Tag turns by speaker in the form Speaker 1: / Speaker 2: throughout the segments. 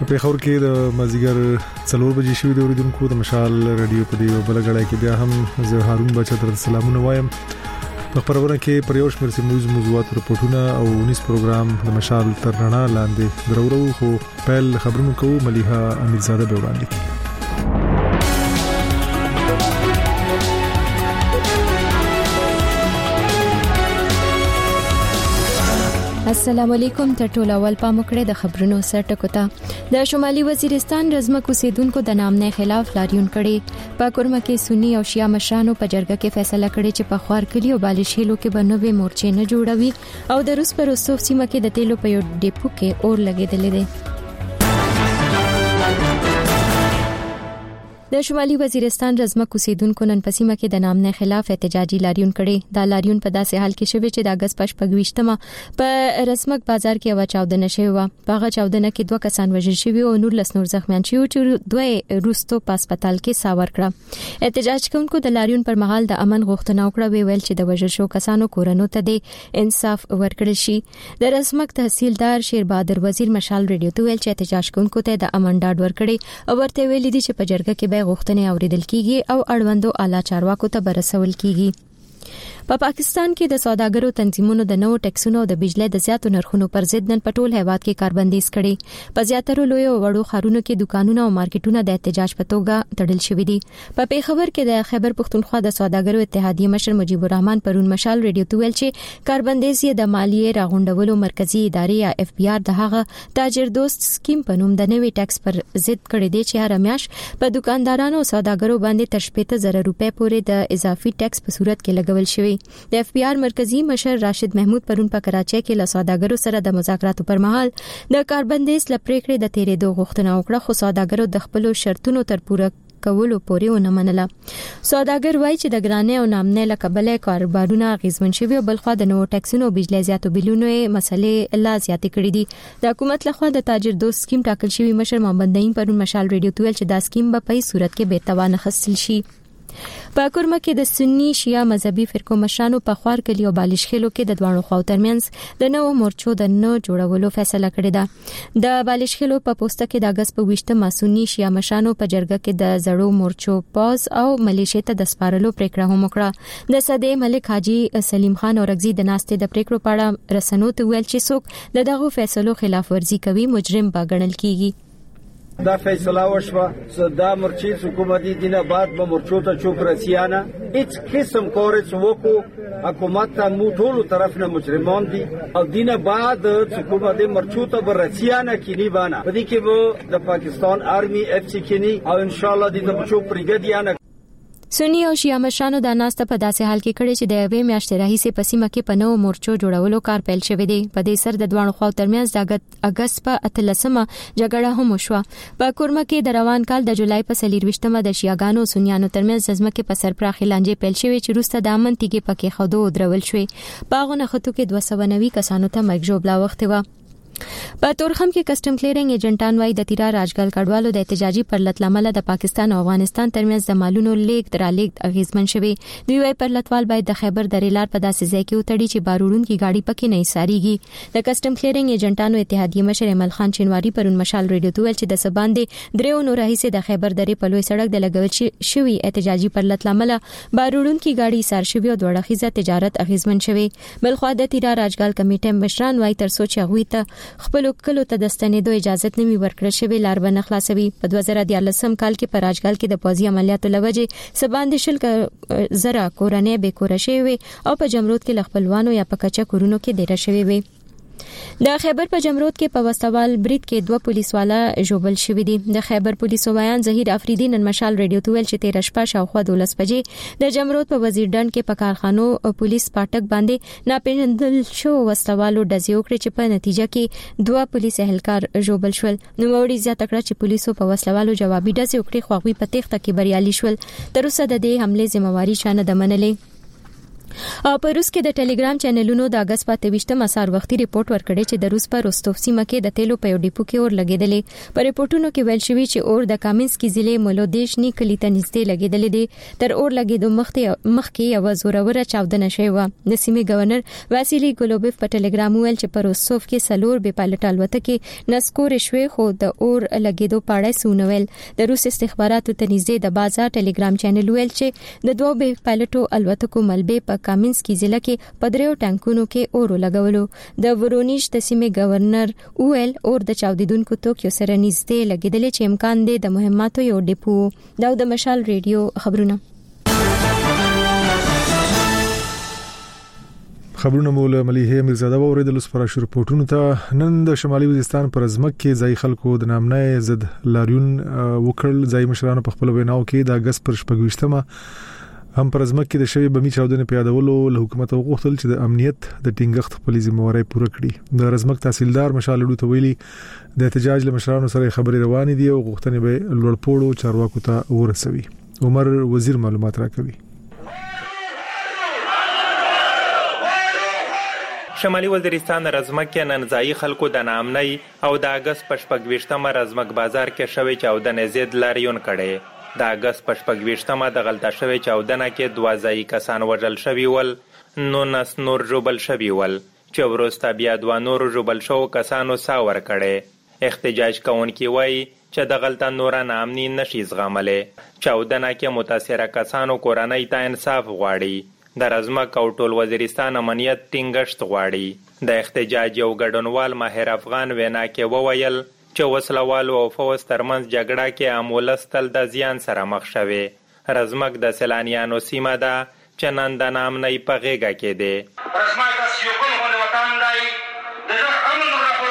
Speaker 1: په خبر کې د مازیګر 4 بجې شوې د اوریدونکو د مشال رادیو په دی بلګړای کې بیا هم زه هارون بچا تر سلامونه وایم. په خبرونه کې پریوش مرسي موضوعات رپورټونه او 19 پروګرام د مشال تر رڼا لاندې درورو خو پهل خبرونه کوو. مليحه امیرزاده به وړاندې کوي.
Speaker 2: السلام علیکم. ټول اول پامکړه د خبرونو سرټکو ته د شمالي وزیرستان رزمک اوسیدونکو د نامنه خلاف لاریون کړي. په کورمه کې سنی او شیعه مشرانو په جرګه کې فیصله کړې چې په خوار کلی او بالشیلو کې بنوي مورچې نه جوړوي او د روس پر رسوف سیمه کې د تیلو په یو ډیپو کې اور لګیدل دي. د شمالي وزیرستان رزمک اوسیدونکو نن په سیمه کې د نامنه خلاف احتجاجي لاریون کړي. دا لاریون په داسې حال کې شوی چې د اگست 28مه په رزمک بازار کې یو چاودنه شوی و. په هغه چاودنه کې 2 کسان وژل شوی او نور لسنور زخمیان شوی چې دوی روستو په هسپتال کې ساور کړه. احتجاج کوونکو د لاریون پر مهال د امن غوښتنه وکړه، ویل چې د وژل شو کسانو کورونو ته د انصاف ورکړل شي. د رزمک تحصیلدار شیر بهادر وزیر مشال رادیو ته ویل چې احتجاج کوونکو ته د امن ډاډ ورکړي او ورته ویل دي چې په جرګه کې غوښتنې اوریدل کیږي او اړوندو اعلی چارواکو ته برسول کیږي. په پاکستان کې د سوداګرو تنظیمونو د نوو ټیکسونو او د بجلی د زیاتو نرخونو پر ضد نن په ټول هیواد کې کاربندیز کړي. په زیاترو لوی او وړو ښارونو کې دکانونه او مارکیټونه د احتجاج په توګه تړل شوي دي. په پیښور کې د خیبر پښتونخوا د سوداګرو اتحادیې مشر مجیب الرحمن پرون مشال رادیو ته ویل چې کاربندیز یې د مالیې راغونډولو مرکزی ادارې یا اف بی آر د هغه تاجر دوست سکیم په نوم د نوې ټیکس پر ضد کړی دی چې هر میاش په دکاندارانو او سوداګرو باندې تر 15,000 روپۍ پورې د اضافي ټیکس په صورت کې لګول شوی. د اف بی آر مرکزی مشر راشد محمود پرون په کراچۍ کې له سوداګرو سره د مذاکراتو پر مهال د کاربندیز لپریکړې د تیرېدو غوښتنه وکړه، خو سوداګرو د خپل شرطونو تر پوره کولو پورې ونه منله. سوداګر وایي چې د ګرانۍ او نامنه لکبله کاروبارونه اغیزمن شوي او بلخوا د نوو ټیکسونو او بجلی زیاتو بیلونو مسلې لا زیاتې کړې دي. د حکومت لخوا د تاجر دوست سکیم ټاکل شوی مشر محمد نعیم پرون مشال رادیو ته ویل چې دا سکیم به په صورت کې بے توان خصل شي. په کورمه کې د سنی شیعه مذهبي فرقو مشرانو په خوار کلی او بالشخیلو کې د دوانو خواو ترمنځ د نوو مورچو د نو جوړولو فیصله کړې ده. د بالشخیلو په پوسټه کې د اگست 28مه سنی شیعه مشرانو په جرګه کې د زړو مورچو پاز او ملیشیا ته د سپارلو پریکړه هم وکړه. د صدې ملک حاجی سلیم خان اورغزی د ناستې د پریکړو په اړه رسنو ته ویل چې څوک دغه فیصلو خلاف ورزي کوي مجرم به ګڼل کیږي.
Speaker 3: دا فیصله وشوه دا مرچی حکومتي دینه بعد به مرچو ته چوک رسیانه هیڅ قسم کورس وکو حکومت ته مو ټول طرف نه مجرمان دي او دینه بعد حکومتي مرچو ته برسیانه کینی بانه بدی کې وو د پاکستان آرمی اف سی کینی او ان شاء الله د چوک بریګیډیانه.
Speaker 2: سنی او شیعه مشرانو د ناسته په داسې حال کې کړي چې د یوې میاشتې راهیسې په سیمه کې په نوو مورچو جوړولو کار پیل شوی دی. په دې سر د دوانو خواو ترمنځ د اگست په 13مه جګړه هم وشوه. په کورمه کې د روان کال د جولای په 24مه د شیعاګانو او سنیانو ترمنځ ځمکې په سر پراخي لانجې پیل شوې چې وروسته د امن تیږې پکې خودو درول شوې. په هغه نښتو کې 290 کسانو ته مرګ ژوبلا وخته و. په تورخم کې کسٹم کلیرنګ ایجنټان وايي د تیرا راجګل کډوالو د احتجاجي پرلط لامل د پاکستان او افغانستان ترمنځ د مالونو لیک درالیک اغیزمن شوی. دوی وايي پرلطوال باید د خیبر درې لار په داسې ځای کې وتړي چې بارودونکو گاډي پکې نه ایساريږي. د کسٹم کلیرنګ ایجنټانو اتحادیې مشر ایمل خان چنواری پرون مشال رادیو ته ویل چې د سباندې دریو نور راهیسه د خیبر درې په لوی سړک د لګول شوی احتجاجي پرلط لامل بارودونکو گاډي ایسار شوی او دوړخیزه تجارت اغیزمن شوی. بلخوا د تیرا راجګل کمیټه مشران وايي تر سوچ غوي ته خپل کلو ته د ستنېدو اجازه نمی ورکړل شوی لار به نه خلاصوي. په 2014 کال کې په راجګل کې د پوځي عملیاتو لوجه سباندې شل زره کورنۍ به کور شوی او په جمرود کې لخپلوانو یا په کچا کورونو کې ډیر شوی وي. د خیبر په جمرود کې په وستوال برید کې 2 پولیس والا ژوبل شوی دي. د خیبر پولیسو بیان ظهیر افریدی نن مشال رادیو ته ویل چې 13 شپه شاوخوا 12 بجې د جمرود په وزیر ډنډ کې په کارخانو پولیس پاټک باندې ناپېژندل شو وستوالو ډزې وکړي چې په نتیجه کې 2 پولیس اهلکار ژوبل شول. نو وړي زیاته کړه چې پولیسو په وستوالو جوابي ډزې وکړي خو هغوی په تخته کې بریالي شول. تر اوسه د دې حمله ذمہواری شانه د منلې. په روس کې د ټلګرام چینلونو د اگست 28 مسار وختي ریپورت ورکړی چې د روس په روستوف سیمه کې د تیلو په ډیپو کې اور لګیدلې. په ریپورتونو کې ویل شوی چې اور د کامینسکي ضلع مولودیشني کلی ته نږدې لګیدلې دي. تر اور لګیدو مخکې یو زوروره چاودنه شوې و. د سیمې گورنر واسیلی ګلوبیف په ټلګرام ویل چې په روستوف کې سلور به پایلټ الوتکې نسکور شوې خو د اور لګیدو په اړه سونول. د روس استخباراتو ته نږدې د بازار ټلګرام چینل ویل چې د دوه به پایلټو الوتکو ملبه په کامینسکي ضلع کې په دریو ټانکونو کې اور لګولو. د ورونیش د سیمې گورنر اویل اور د چاودیدونکو توکیو سره نږدې لګیدل چې امکان دی د مهماتو یو ډیپو. دا د مشال ریډیو خبرونه
Speaker 1: مول مليحه میرزاده اوریدل سپارښت رپورټونو ته. نن د شمالي وزیرستان پر ازمک کې ځای خلکو د نامنه زد لاریون وکړل. ځای مشرانو په خپل ویناو کې د اگست پر 28 هم پر ازمک کې د شوی بمی چاودنې پیادولو له حکومت غوښتل چې د امنیت د ټینګښت خپل ذمہواری پوره کړي. د رزمک تحصیلدار مشال لډو ته ویلي د احتجاج له مشرانو سره خبرې روانې دي او غوښتنې به لوړپوړو چارواکو ته ورسوي. عمر وزیر معلومات راکوي.
Speaker 4: شمالي وزیرستان رزمک کې نن ځای خلکو د نامنۍ او د اگست په 28 رزمک بازار کې شوی چاودنې زید لاریون کړي. د اگست په 28 د غلطه شوی چاودنه کې 2 ځای کسان وژل شوي ول، 19 نور ژوبل شوي ول چې وروسته بیا 2 نور ژوبل شو کسانو سا ورکړي. احتجاج کوونکي وایي چې د غلطه نور نامني نشي زغملې. چاودنه کې متاثره کسانو کورنۍ ته انصاف غواړي. د رزمک او ټول وزیرستان امنیت ټینګښت غواړي. د احتجاج یو ګډونوال ماهر افغان وینا کې وویل چې وسلوالو او فوز ترمنځ جګړه کې امولس تل د زیان سره مخ شوي. رزمک د سیلانیانو سیمه ده چې نن د نامنۍ په غېږه کې دی.
Speaker 5: رزمک د سیوکل غونې وطن دی، د ده امن راپور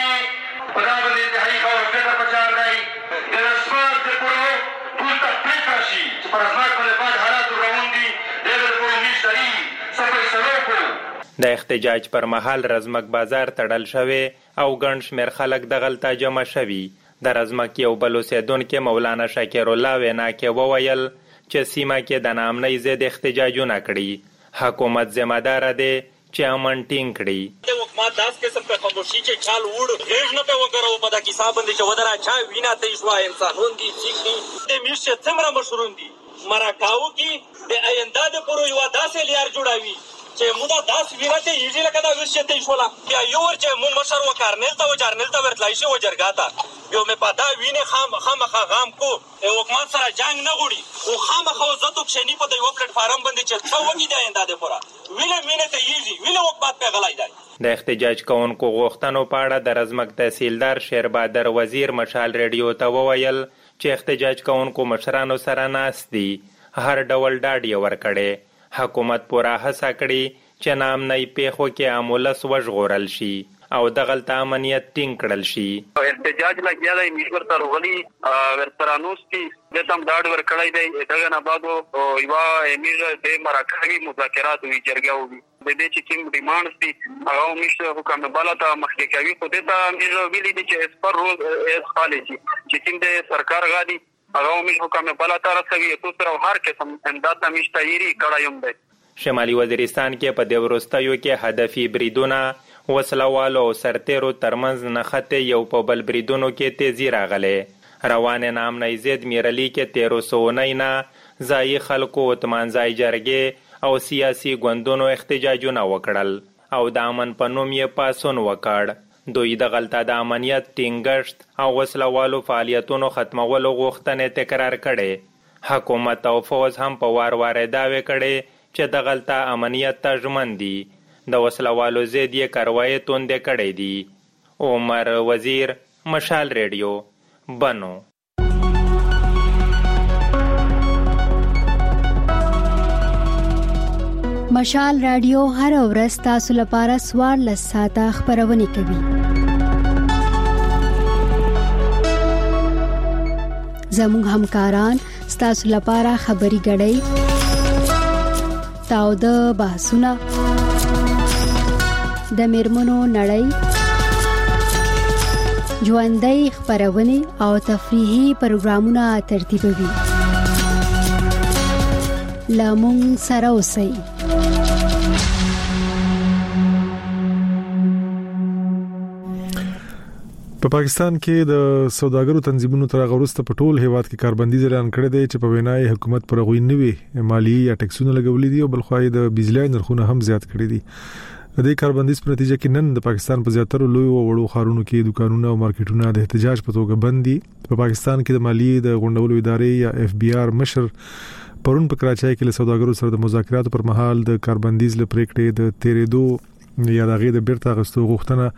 Speaker 5: پیږي په دا باندې انتهایي غور فکر په چار دی. د رزمک د پرو ټول ته پرېکړه شي چې په رزمک باندې بعد حالات روان دي دی به د پرو میشتري څه فیصلو کړو.
Speaker 4: د احتجاج پر مهال رزمک بازار تړل شوی او ګڼ شمېر خلک د غلطه جمع شوي. د رزمک یو بل اوسېدونکی مولانا شاکر الله وینا کې وویل چې سیمه کې د نامنۍ ضد احتجاجونه کړي. حکومت ذمہ دار دی چې امن ټینګ کړي.
Speaker 6: د حکومت داس قسم په خاموشي چې چال وړ غېږ نه په وګرو په د حساب باندې چې ودرا چا وینا ته شو انسانون دي چې د میشه څومره مشورون دي مرکاو کې د آینده د پرو یو داسې لار جوړاوي چې مودا داس ویراته یږي لکه دا وشته شولا بیا یو ورچ مو مشر وکارنل ته وجارنل ته ورتلای شي وجرګاتا یو مې پتا وینه خامخا غام کو حکومت سره جنگ نه غوړي او خامخا زتو کښنی په یو پلیټ فارم باندې چې څو وګی دا انده ده پورا وینه ته یږي وینه حکومت په غلای دی.
Speaker 4: د احتجاج کوونکو غوښتنو په اړه د رزمک تحصیلدار شیربادر وزیر مشال ریډیو ته وویل چې احتجاج کوونکو مشرانو سره ناست دي. هر ډول ډاډ ورکړي. حکومت پورا هڅه کړي چې نامنۍ پیښو کې امولس وژغورل شي او د غلطه امنیت ټینګ کړل شي.
Speaker 7: احتجاج لګیا دی میشور تر غلي ورترانوس کې د تم ډاډ ورکړی دی. دغه نه بعد او یو امیر د مراکزي مذاکرات وی جرګه وی د دې چې کوم ډیمانډز دي هغه میشه حکم بالا ته مخکې کوي. خو د تا امیر ویلي دي چې اس پر روز خالص چې کوم د سرکار غادي هغه میشه حکم بالا ته رسوي. تو سره هر قسم امداد نشته یری کړایم دی.
Speaker 4: شمالي وزیرستان کې په د وروستیو کې هدفي بریدونه وسلوالو او سرتیرو ترمنځ نښتې یو په بل بریدونو کې تیزی راغلې. روان نامنۍ ضد میرلی کې 1309 نه ځایي خلکو اتمانځای جرګې او سیاسي ګوندونو احتجاجونه وکړل او د امن په نوم یې پاسون وکړ. دوی د غلطه د امنیت ټینګښت او وسلوالو فعالیتونو ختمولو غوښتنې تکرار کړي. حکومت او فوز هم په وار دعوې کړي چې د غلطه امنیت ته ژمن دي. د وسلوالو ضد یې کاروایي توندې کړې دي. عمر وزیر مشال ریډیو بنو.
Speaker 8: مشال رادیو هر ورځ تاسو لپاره 14 ساعته خبرونه کوي. زموږ همکاران تاسو لپاره خبري غړي تاو د بحثونه د میرمنو نړۍ ژوندۍ خبرونه او تفریحي پروګرامونه ترتیبوي. لامون سره اوسئ.
Speaker 1: په پاکستان کې د سوداګرو تنظیمونو تر غوړسته په ټول هیواد کې کاربندیز اعلان کړی دی چې په وینای حکومت پر غوي نوي مالیه یا ټیکسونه لګولې دي او بل خو د بجلی نرخونه هم زیات کړی دي. د دې کاربندیز په نتیجه کې نن د پاکستان په زیاتره لوی او وړو ښارونو کې دکانونه او مارکیټونه د احتجاج په توګه بند دي. په پاکستان کې د مالیې د غونډولو ادارې یا FBR مشر پرون په کراچۍ کې له سوداګرو سره د مذاکراتو پر مهال د کاربندیز له پریکړې د تیرېدو یا د غي د بیرته غستو غوښتنه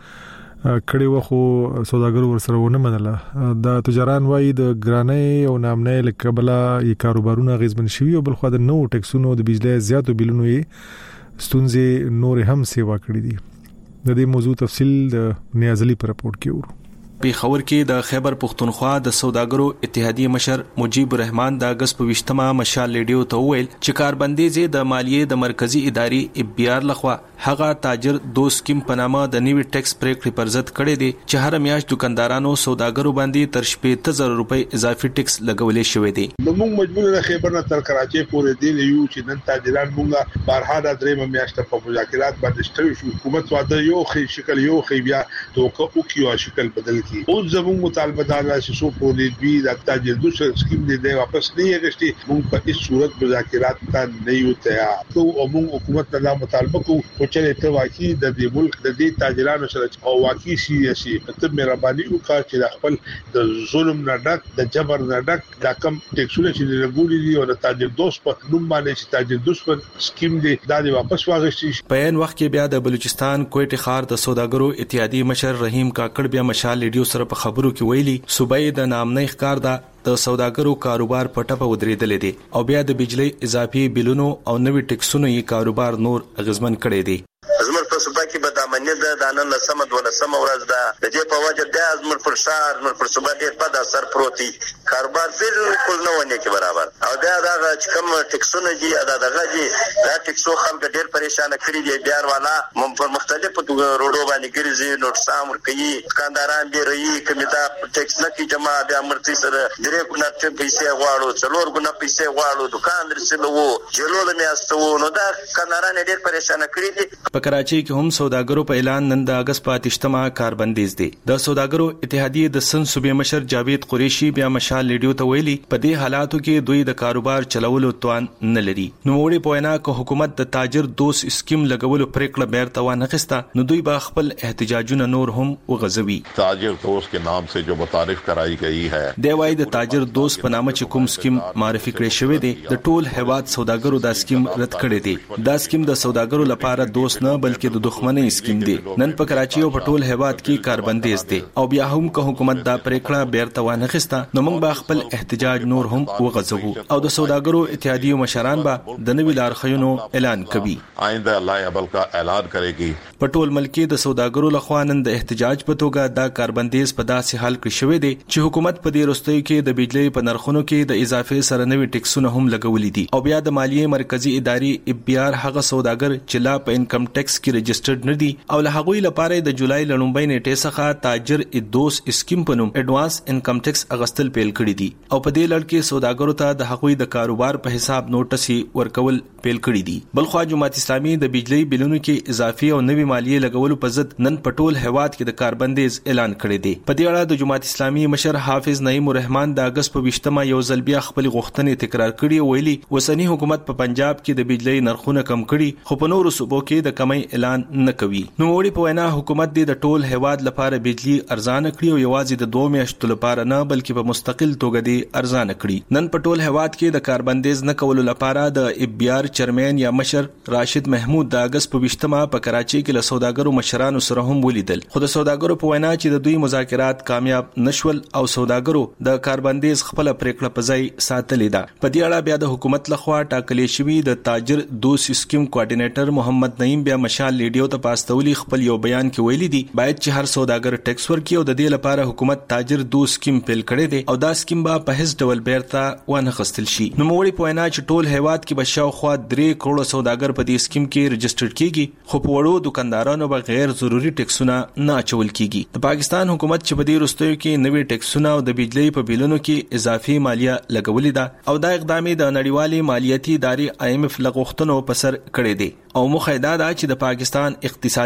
Speaker 1: کړي وخو سوداګرو ورسره ونه منله. د تجاران وایي د ګرانۍ او نامنۍ لکبلا یې کاروبارونه غیزمن شوي او بل خو د نو ټیکسونو د بجلی زیاتو بیلونو یې ستونزې نور هم سیوا کړې دي. د دې موضوع تفصیل د نیازلی پر راپورټ کې ورو.
Speaker 9: پیښور کې د خیبر پښتونخوا د سوداګرو اتحادیه مشر مجيب الرحمن د اگست په 20مه مشال لیډیو ته ویل چې کاربندیز د مالیې د مرکزی ادارې FBR لخوا هغه تاجر دو سکیم په نامه د نیوی ټیکس پریکړې پر ضد کړي دي چې هر میاشت دکاندارانو سوداګرو باندې تر 7000 روپۍ اضافي ټیکس لګولې شوې دي.
Speaker 10: نو موږ مجبور نه خیبر نه تر کراچۍ پورې دی یو چې نن تاجران موږ بارها د درېم میاشت په مذاکرات باندې شته شو. حکومت واده یو خې شکل یو خې بیا توګه او کیو شکل بدل کی. او زموږ مطالبه دا چې سو پورې دی د تاجر دو سکیم دی واپس نه یې موږ په هیڅ صورت مذاکرات ته نه یو تیار. او موږ حکومت ته مطالبه کوو چې ته واقعي د دې ملک د دې تاجرانو سره او واقعي سیاسي ته مهرباني وکړه چې خپل د ظلم نه ډک د جبر نه ډک د کم ټیکسونه چې لګولې دي او د تاجر دوست په نوم باندې چې تاجر دوست په سکیم دی دا واپس واغشتي.
Speaker 9: په ان وخت کې بیا د بلوچستان کوټه خار د سوداګرو اتحادیه مشر رحیم کاکړ بیا مشال لیډیو سره په خبرو کې ویلي صوبې د نامنۍ ښکار د سوداګرو کاروبار پټه ودرېدل دي او بیا د بجلی اضافي بیلونو او نوي ټیکسونو یې کاروبار نور اغیزمن کړي دي.
Speaker 11: زموږ په صوبه کې به د امنیت د دانن لسمه دولسمه ورځ ده د دې په وجه د زموږ پر شهر زموږ پر صوبه ډېر بد اثر پروتي کاروبار بالکل نه ونی کې برابر او دا چې کوم ټیکسونه دي دا ټیکسو خلک ډېر پریشان کړي دي. بیا والا په مختلفو روډو باندې ګرځي نو سامر کوي دکانداران به رہی کمیټه ټیکس نه کی جمع د امرتي سره درې ګنا پیسې غواړو څلور ګنا پیسې غواړو دکان درسلو جلول میاستو نو دا کانداران ډېر پریشان کړي دي.
Speaker 9: په کراچۍ کې هم سوداګرو په اعلان نن د اگست په 8مه کاربندیز دي. د سوداګرو اتحادیه د سن صوبې مشر جاوید قریشي بیا مشال لیډیو ته ویلي په دې حالاتو کې دوی د کاروبار چلولو توان نه لري. نو وړي په وینا کو حکومت د تاجر دوست اسکیم لګولو پریکړه بیرته ونه خسته نو دوی به خپل احتجاجونه نور هم وغځوي.
Speaker 12: تاجر دوست کے نام سے جو متعارف کرائی گئی ہے
Speaker 9: دی وايي د تاجر دوست په نامه چې کوم سکیم معرفي کړی شوی دی د ټول هیواد سوداګرو دا سکیم رد کړی دی. دا سکیم د سوداګرو لپاره دوست نه بلکې د دښمنۍ سکیم دی. نن په کراچۍ او په ټول هیواد کې کاربندیز دی او بیا هم که حکومت دا پریکړه بیرته ونه خسته نو موږ به خپل احتجاج نور هم وغځوو او د سوداګرو اتحادیه مشران به د نوي لارښوونو اعلان کوي.
Speaker 12: آئنده الله عمل کا اعلان کرے گی.
Speaker 9: په ټول ملک د سوداګرو لخوا نن د احتجاج په توګه دا کاربندیز په داسې حال کې شوی دی چې حکومت په دې وروستیو کې د بجلی په نرخونو کې د اضافه سره نوي ټیکسونه هم لګولې دي او بیا د مالیې مرکزی ادارې FBR هغه سوداګر چې لا په انکم ټیکس کې رجسټرډ نه دي او له هغوی لپاره د جولای لړومبۍ نیټې څخه تاجر ادوس اسکیم په نوم اډوانس انکم ټیکس اغستل پیل کړی دي او په دې لړ کې سوداګرو ته د هغوی د کاروبار په حساب نوټس ورکول پیل کړی دي. بلخو جماعت اسلامي د بجلی بیلونو کې اضافي او نوي مالیې لګولو په ضد نن په ټول هیواد کې د کاربندیز اعلان کړی دی. په دې اړه د جماعت اسلامي مشر حافظ نعیم الرحمن د اگست په 20مه یو ځل بیا خپل غوښتنې تکرار کړي او ویلي وسنی حکومت په پنجاب کې د بجلی نرخونه کم کړي خو په نورو صوبو کې د کمی اعلان نه کوي. نو وړي په وینا حکومت د ټول هیواد لپاره بجلی ارزانه کړي او یوازې د 2 میاشتو لپاره نه بلکې په مستقل توګه دی ارزانه کړي. نن په ټول هیواد کې د کاربندیز نه کولو لپاره د FBR چیرمن یا مشر راشد محمود د اگست په 20مه په کراچۍ کې له سوداګرو مشرانو سره هم ولیدل. خو د سوداګرو په وینا چې د دوی مذاکرات کامیاب نشول او سوداګرو د کاربندیز خپل پریکړه په ځای ساتلې ده. په دې اړه بیا د حکومت لخوا ټاکلې شوی د تاجر دوست سکیم کوارډینیټر محمد نعیم بیا مشال لیډیو ته پاستولي خپل یو بیان کې ویلي دي باید چې هر سوداګر ټیکس ورکړي او د دې لپاره حکومت تاجر دوست سکیم پیل کړی دی او دا سکیم به په هیڅ ډول بیرته ونه خستل شي. نو موږ په وینا چې ټول هیواد کې به شاوخوا 3 کروڑ سوداګر په دې سکیم کې رجسټر کیږي خو په وړو دکاندارانو به غیر ضروري ټیکسونه نه اچول کیږي. د پاکستان حکومت چې په دې وروستیو کې نوي ټیکسونه او د بجلی په بیلونو کې اضافي مالیه لګولې ده او دا اقدام د نړیوالې مالیاتي ادارې IMF لغوښتنو په سر کړی دی او مخه دا چې د پاکستان اقتصادي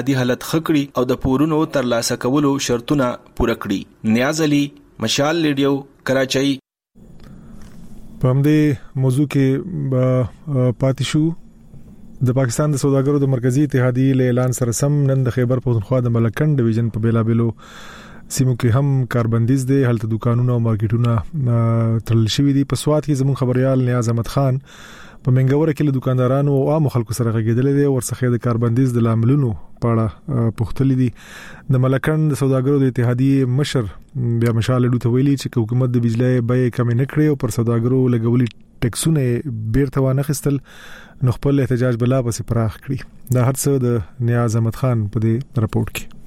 Speaker 9: اقتصادي حالت خکړي او د پورونو ترلاسه کولو شرطونه پوره کړي. نیاز علي، مشال ریډیو، کراچۍ.
Speaker 1: په همدې موضوع کې پاتې شو. د پاکستان د سوداګرو د مرکزی اتحادیې له اعلان سره سم نن د خیبر پښتونخوا د ملکند ډیویژن په بیلابلو سیمو کې هم کاربندیز دي. هلته دکانونه او مارکیټونه تړل شوي دي. په سواد کې زموږ خبريال نیاز احمد خان په منګوره کې له دکاندارانو او عام خلکو سره غږیدل دي او ورڅخه د کاربندیز د لاملونو په اړه پوښتنې دي. د ملکند د سوداګرو د اتحادیې مشر بیا مشال ډو ته ویلي چې حکومت د بجلی بیې کم نه کړې او پر سوداګرو لګولي ټیکسونه بیرته وانه خستل نو خپل احتجاج بلا پسې پراخ کړی. دا هر څه د نیاز احمد خان په دې رپورت کې.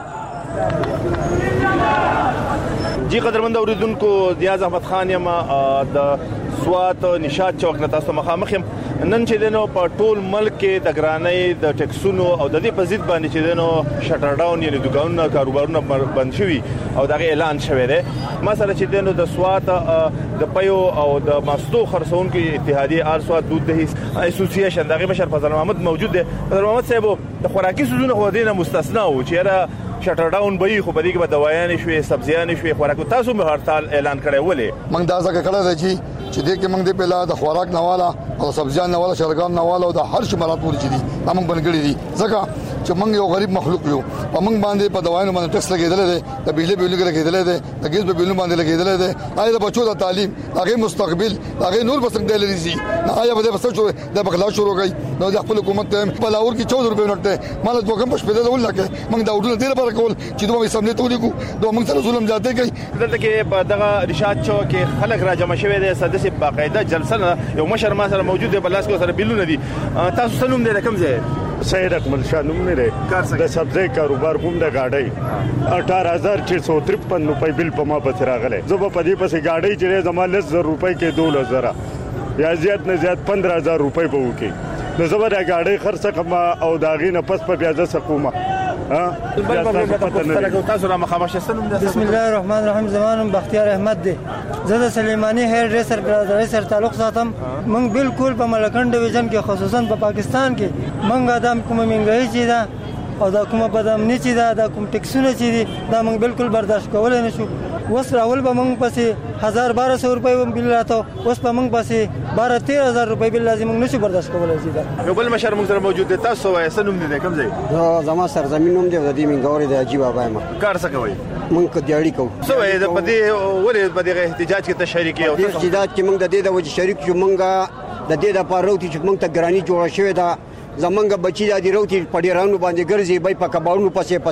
Speaker 13: جی قدرمند اوریدونکو، نیاز احمد خان یم د سوات نشاط چوک نه تاسو مخامخ یم. نن چې دنو په ټول ملک کې د ګرانۍ د ټیکسونو او د دې په ضد باندې چې دنو شټر ډاون یعنی دکانونه کاروبارونه بند شوي او دغه اعلان شوی دی. مثلا چې دنو د سوات د پیو او د ماستو خرڅونکو اتحادیه آل سوات دود د اسوسییشن دغه مشر فضل محمد موجود دی. فضل محمد صاحب د خوراکي سوزونه خو دینه مستثنا و چې را شټر ډاون به خو په دې کې به دوايان شوي، سبزیان شوي، خوراکو تاسو به هړتال اعلان کړی ولې؟
Speaker 14: موږ دا ځکه کړی دی چې دې کې موږ د پهلا د خوراک نواله او سبزیان نواله شرګان نواله او د هر شي مراد پوری چي دي موږ بنګړي دي ځکه چې موږ یو غریب مخلوق یو او موږ باندې په دوايانو باندې ټیکس لګیدل دي، د بجلی بیل لګیدل دي، د ګیس بیل باندې لګیدل دي. آیا د بچو د تعلیم هغه مستقبل هغه نور بسنګ دی لري نه آیا به بس د بغلا شروع غي نو د خپل حکومت په لاور کې 14 روپے نوټه مال د وګم په شپه د ولکه موږ دا وډونه ډیر پر کول چې دوی سملې ته ودیګو دوی موږ سره ظلم زیاته کوي.
Speaker 13: دلته کې په دغه رشاد چوک کې خلک را جمع شوي دي. سدسي باقاعده جلسه یو مشر ما سره موجود دی، بلاس کو سره بیلونه دي. تاسو سنوم دې کوم ځای؟
Speaker 15: سید اکمل شاه نوم نه لري. د سبزی کاروبار کوم د گاډي 18653 روپۍ بل په ما پس راغله. زه په دې پسې گاډي چې زما 10000 روپۍ کې 12000 یا زیات نه زیات 15000 روپۍ به وکي. نو زه به گاډي خرڅ کوم او داغې نه پس په بیا سکوما.
Speaker 16: بسم الله الرحمن الرحیم. زمانم بختیار احمد دی. زه د سلیمانی هیر ډریسر برادرۍ سره تعلق ساتم. موږ بالکل په ملکند ډیویژن کې خصوصا په پاکستان کې موږ د کومه منګهي چې دا او دا کومه بدامنی چې دا کوم ټیکسونه چې دي دا موږ بالکل برداشت کولای نشو. وس راول به موږ پسې 1200 روپۍ هم بل راته، اوس په موږ پسې 12000 روپۍ بل لازم موږ نشو برداشت کولای. زیاده
Speaker 13: یو بل مشر موږ سره موجود دی. تاسو وایي سنوم دي کوم ځای؟
Speaker 17: زما سرزمین نوم دی د دې منګوري د عجیب بابا ما.
Speaker 13: کار څه کوي؟
Speaker 17: موږ کډیاړي کوو.
Speaker 13: سو وایي د پدې ولې په دې احتجاج کې تشریک یو
Speaker 17: د احتجاج کې موږ د دې د وجه شریک شو. موږ د دې د پاره چې موږ ته ګرانی جوړه شوې ده. زمونږ بچی د روتی پډیرانو باندې ګرځي بای په کباړونو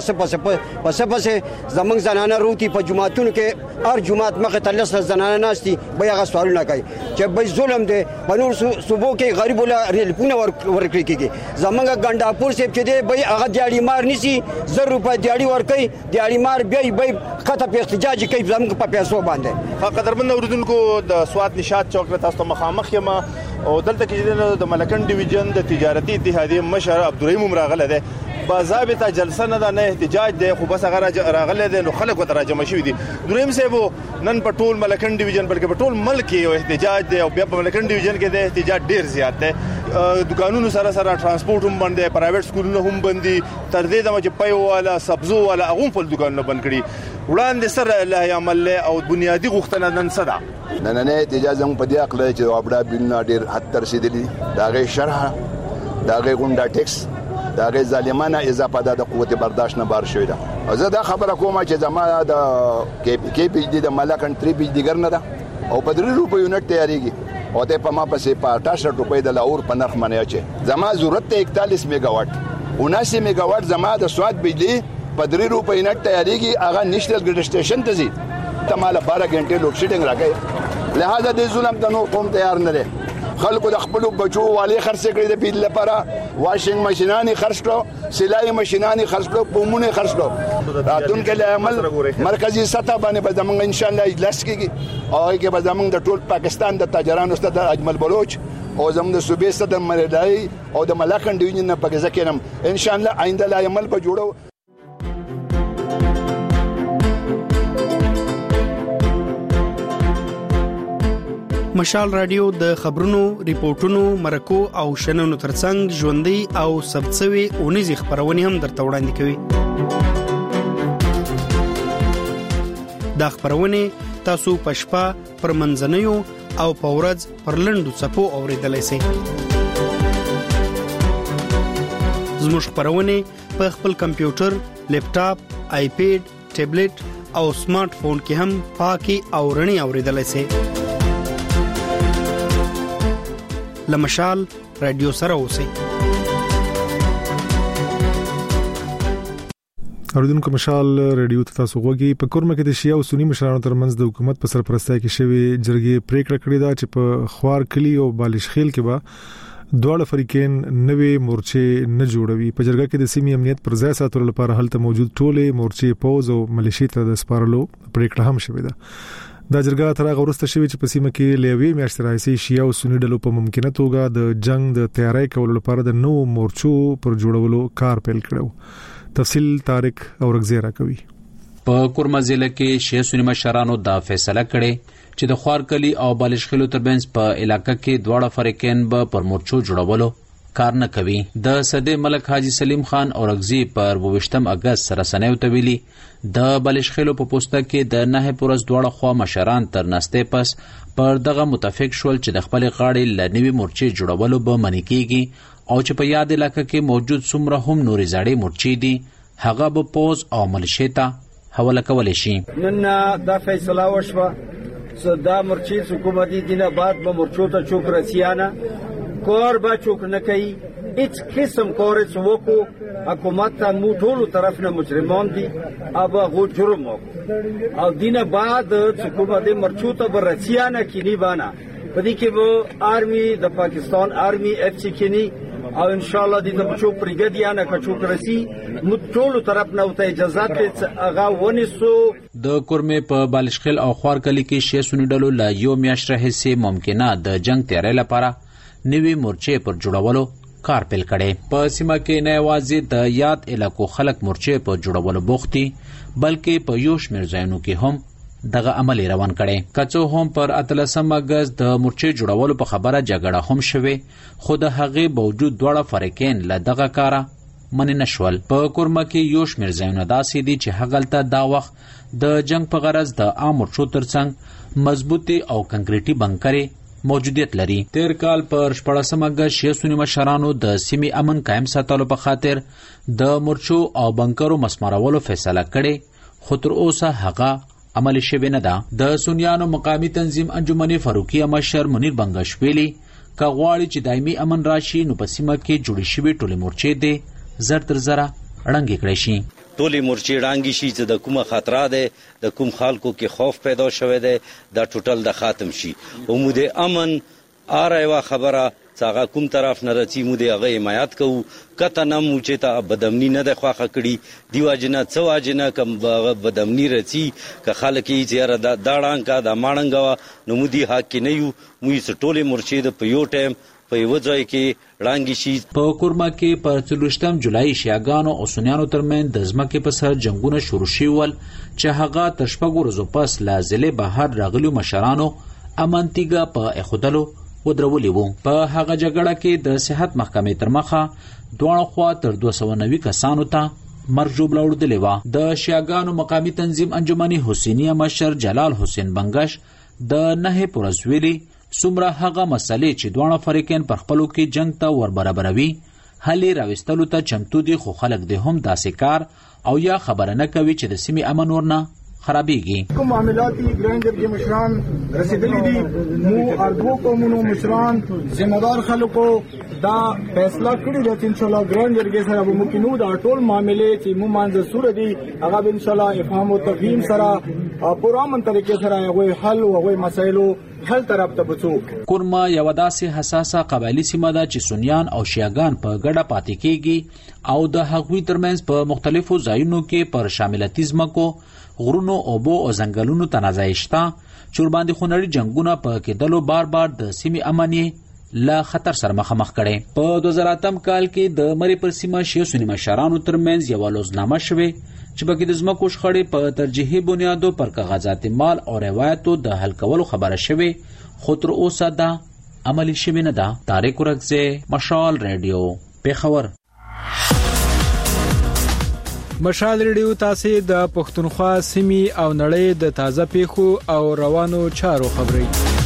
Speaker 17: پسې پسې زمونږ زنانه روتی په جمعاتونو کې هر جمعات مخه تلس زنانه ناشتي بای هغه سوالونه کوي چې بای ظلم دی په نور صوبو کې غریب ولا ریلپونه ورکړي کیږي. زمونږ ګنډاپور سیب چې دی بای هغه دیاړي مار نسی 100 روپۍ دیاړي ورکړي، دیاړي مار بای خطه په احتجاج کوي زمونږ په پیسو باندې.
Speaker 13: قدرمن اوریدونکو، د سوات نشاط چوک ته تاسو مخامخ یم او دلته کې د ملکند ډیویژن د تجارتي اتحادیې مشر عبدالرحیم راغله ده. باضابطه جلسه نه ده، نه احتجاج ده، خو بس هغه راغله ده نو خلک وته راجمع شوي دي. دریم صاحب نن په ټول ملکند ډیویژن بلکې په ټول ملک یو احتجاج ده او بیا په ملکند ډیویژن کې د احتجاج ډیر زیات ده. دکانونو سره ترانسپورت هم بند دي، پرایویټ سکولونه هم بند دي، تر دې دمه چې پیو والا سبزو والا هغه په دکانونه بند کړي. وړاندې سره الله عمل او بنیادی غوښتنه نن صدا
Speaker 18: نن نه احتجاج هم په دې عقل چې وابډا بل ډیر حد تر رسیدلی داغه شرح داغه ګونډا ټیکس داغه ظالمانه اضافه د قوت برداشت نه بار شوې ده. زه دا خبره کوم چې زما د کې پی ډی د ملکن 3 پی ډی ګرنه ده او په 3 روپیو یونټ تیاریږي او ته په ما پسې په 68 روپۍ د لاور په نرخ منیا چې زما ضرورت ته 41 میگا واټ 79 میگا واټ زما د سواد بجلی په 3 روپۍ یونټ تیاریږي. هغه نېشنل ګریډ سټیشن ته ځي ته مال 12 غنټې لوډ شیډینګ راکړي. لہذا د ظلم ته نو قوم تیار نه لري. خلکو د خپل بچو والي خرڅ کړي د بجلی لپاره واشنګ ماشينانی خرڅ کړو، سلای ماشينانی خرڅ کړو، پومونه خرڅ کړو. راتلونکي له عمل مرکزی سطح باندې به زمونږ ان شاء الله اجلاس کیږي او هغه به زمونږ د ټول پاکستان د تاجرانو ستاسو د اجمل بلوچ او زمونږ د صوبې صدر مریدای او د ملکند ډیویژن نه پکې ځکه ان شاء الله آینده لا عمل به جوړو.
Speaker 19: مشال رادیو د خبرونو، ریپورتونو، مرکو او شننو ترڅنګ ژوندۍ او ثبتسوي اونیزې خبرونه هم درته وړاندې کوي. دا خبرونه تاسو په شپه، پر منځنیو او په ورځ پر لنډو څپو اوریدلای شئ. زموږ خبرونه په خپل کمپیوټر، لیپټاپ، آیپیډ، ټابلیټ او سمارټ فون کې هم پاکي او رڼي اوریدلای شئ. لمشال رادیو سره اوسئ.
Speaker 1: اوریدونکو مشال رادیو ته تاسو غوږی. په کورمه کې د شیعه او سنی مشرانو ترمنځ د حکومت په سرپرستۍ کې شوی جرګې پریکړه کړې ده چې په خوار کلی او بالشخیل کې به دواړه فریقین نوې مورچې نه جوړوي. په جرګه کې د سیمې امنیت پر ځای ساتلو لپاره هلته موجود ټولې مورچې پوز او ملیشي ته د سپارلو پریکړه هم شوې ده. دا جرګه تر هغه وروسته شوې چې په سیمه کې لوي میاشتې راځي شیعه او سنی ډلو په ممکنه توګه د جنگ د تیاری کولو لپاره د نو مورچو پر جوړولو کار پیل کړو. تفصیل طارق اورغزیرا کوي.
Speaker 20: په کورما ضلع کې شیعه سنی مشرانو دا فیصله کړې چې د خوارکلی او بالشخیلو ترمنځ په علاقې کې دواړه فریقین به پر مورچو جوړولو کار نه کوي. د صدې ملک حاجی سلیم خان اورغزی پر 28 اگست سره سنوي تویلي د بالشخیلو په پوسټه کې د نه پورز دواړه خوا مشران تر نسته پس پر دغه متفق شول چې د خپل غاړې لنوي مورچې جوړولو به منې کیږي او چې په یاد علاقې کې موجود څومره هم نورې زړې مورچې دي هغه به پوز او ملشي ته حواله کولای شي.
Speaker 3: نن دا فیصله وشوه چې دا مورچې حکومتي دینه بعد به مورچو ته چوک رسیانه کار به چوک نه کوي. هیڅ قسم کار چې وکړو حکومت ته مو ټولو طرف نه مجرمان دي او غو جرم او دینه بعد حکومتي مورچو ته به رسیانه کینی بانه پدې کې به آرمي د پاکستان آرمي اف سی کینی او ان شاء الله دې د بچو پرګدیانه کچو کرسي مټولو طرف نه وته اجازه ته هغه ونیسو.
Speaker 20: د کورمه په بالشخیل او خوارکلی کې شیعه سنی ډلو لا یو میاشت راهیسې ممکنه د جنگ تیاری لپاره نوې مورچې پر جوړولو کار پیل کړي. په سیمه کې نه یوازې د یاد علاقو خلک مورچې پر جوړولو بوختي بلکې په یو شمېر ځایونو کې هم دغه عمل روان کړي. کڅو هم پر 13 اگست د مورچې جوړولو په خبره جګړه هم شوه خو د هغه باوجود دواړه فریقین له دغه کاره منې نشول. په کورما کې یو شمېر ځایونه داسې دي چې هغلته دا وخت د جنگ په غرض د عام مورچو ترڅنګ مضبوطي او کنکریټي بنکرې موجودیت لري. تیر کال پر 14 اگست شیعه سنی مشرانو د سیمې امن قائم ساتلو په خاطر د مورچو او بنکرو مسمارولو فیصله کړي خو تر اوسه هغه عملی شوی نه ده. د سنیانو مقامی تنظیم انجمن فاروقیه مشر منیر بنگش ویلي که غواړي چې دایمي امن راشي نو په سیمه کې جوړې شوې ټولې مورچې دې زر تر زره ړنګې کړې شي.
Speaker 21: ټولې مورچې ړنګې شي چې د کومه خطره ده د کوم خلکو کې خوف پیدا شوی دی دا ټوټل د ختم شي. امید امن آره خبره څنګه کوم طرف نه رچی مو دی هغه حمایت کوو کته نه مو چې ته بدامنی نه د خواخه کړي دیو جنا څو اجنه کم بدامنی رچی که خلک یې چیرې د داړان کا د ماړنګوا نو مو دی حق نه یو مو یې ټوله مرشد په یو ټیم په یو ځای کې رانګی شي.
Speaker 20: په کورما کې پر 30 جولای شیعاګانو او سنیانو ترمن د ځمکې په سر جنگونه شروع شول چې هغه تر شپږ ورځې پس لا ضلع بهر راغلو مشرانو امنتیګه په اخودلو ودرولې وو. په هغه جګړه کې د صحت محکمې تر مخه دواړه خوا تر 290 کسانو ته مرګ ژوبله وړدلې وه. د شیعاګانو مقامی تنظیم انجمن حسینیه مشر جلال حسین بنگش د نه پورز ویلي څومره هغه مسلې چې دواړه فریقین پر خپلو کې جنگ ته ور برابروي هلې راوستلو ته چمتو دي خو خلک دې هم داسې کار او یا خبره نه کوي چې د سیمې امن ورنه خرابېږي.
Speaker 22: کوم معاملات دي ګران جرګې مشران رسیدلي دي مو اردو قومونو مشران ذمہدار خلکو دا فیصله کړی ده چې ان شاء الله ګران جرګې سره به ممکنو دا ټول معاملې چې مو مانځه سور دي هغه ان شاء الله افهام او تفهیم سره پرامن طریقې سره هغه حل او هغه مسایلو حل طرف ته بچوک.
Speaker 20: کورما یو داسې حساسه قبایلی سیمه ده چې سنیان او شیعاګان په ګډه پاتې کېږي او د هغوی ترمنځ په مختلفو ځایونو کې پر شاملتي ځمکو غرونو اوبو او ځنګلونو تنازع شته چې ورباندې خونړي جنگونه په کېدلو بار بار د سیمې امن له خطر سره مخامخ کړي. په 2008 کال کې د مری پر سیمه شیعه سنی مشرانو ترمنځ یو لوزنامه شوه چې پکې د ځمکو شخړې په ترجیحي بنیادو پر کاغذات مال او روایتو د حل کولو خبره شوه خو تر اوسه دا عملی شوی نه ده. طارق ورکزی، مشال ریډیو، پیښور.
Speaker 2: مشال ریډیو تاسو د پښتونخوا سیمې او نړۍ د تازه پیښو او روانو چارو خبري.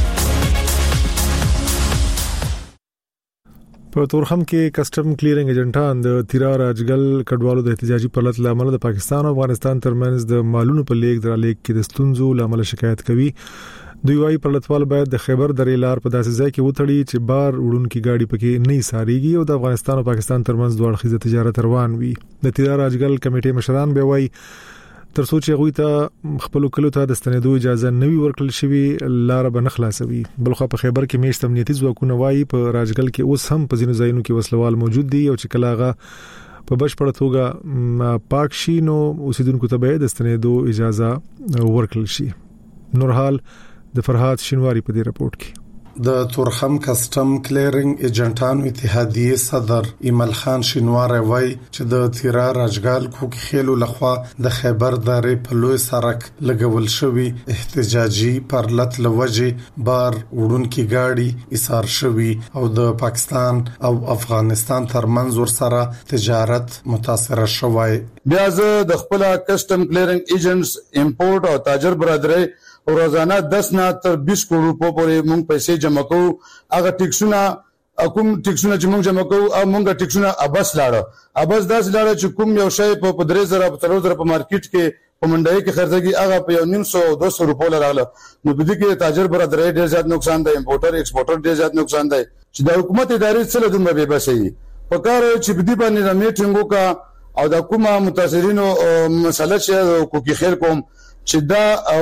Speaker 1: په تورخم کې کسٹم کلیرنګ ایجنټان د تیرا راجګل کډوالو د احتجاجي پرلط لامل د پاکستان او افغانستان ترمنځ د مالونو په لیک درلیک کې د ستونزو لامل شکایت کوي. دوی وايي پرلطوال باید د خیبر درې لار په داسې ځای کې وتړي چې بار وړونکي گاډي پکې نه ساريږي او د افغانستان او پاکستان ترمنځ دوه اړخیزه تجارت روان وي. د تیرا راجګل کمیټې مشران به وايي تر څو چې غوي ته خپل کلو ته د ستنېدو اجازه نوي ورکړل شوی لار به نه خلاصوي. بلخو په خیبر کې میشت امنیتي ځواکونه وايي په راجګل کې اوس هم په ځینو ځایونو کې وسلوال موجود دي او چې کلاغه په بشپړه توګه پاک شي نو اوسیدونکو ته به د ستنېدو اجازه ورکړل شي. نورحال د فرهاد شینواری په دې رپورت کې.
Speaker 5: د تورخم کسٹم کلیرنګ ایجنټانو اتحادیه صدر ایمل خان شینواری وایي چې د تیرا راجګال کوکي خېلو لخوا د خیبر درې په لوی سړک لګول شوی احتجاجي پرلط لوجه بار وړونکي گاډي ایثار شوی او د پاکستان او افغانستان ترمنځ ورسره تجارت متاثر شوی.
Speaker 23: بیا زه د خپل کسٹم کلیرنګ ایجنټس امپورټ او تاجر برادرۍ روزانه 10 نه تر 20 کروڑ روپے پورې مونږ پیسې جمع کوو. هغه ټیکسونه کوم ټیکسونه چې مونږ جمع کوو او مونږ ټیکسونه ابس لاړه داس لاړه چې کوم یو شی په 3000 په 3000 په مارکیټ کې په منډای کې خرڅږي هغه په 900 روپے راغله. نو بده کې تاجر برادرۍ ډېر زیات نقصان دی، امپورټر ایکسپورټر ډېر زیات نقصان دی چې د حکومت ادارې څخه دومره به بسي په کار چې بده باندې د میټینګو کا او د کومه متاثرینو مسله چې کوکي خیر کوم چې دا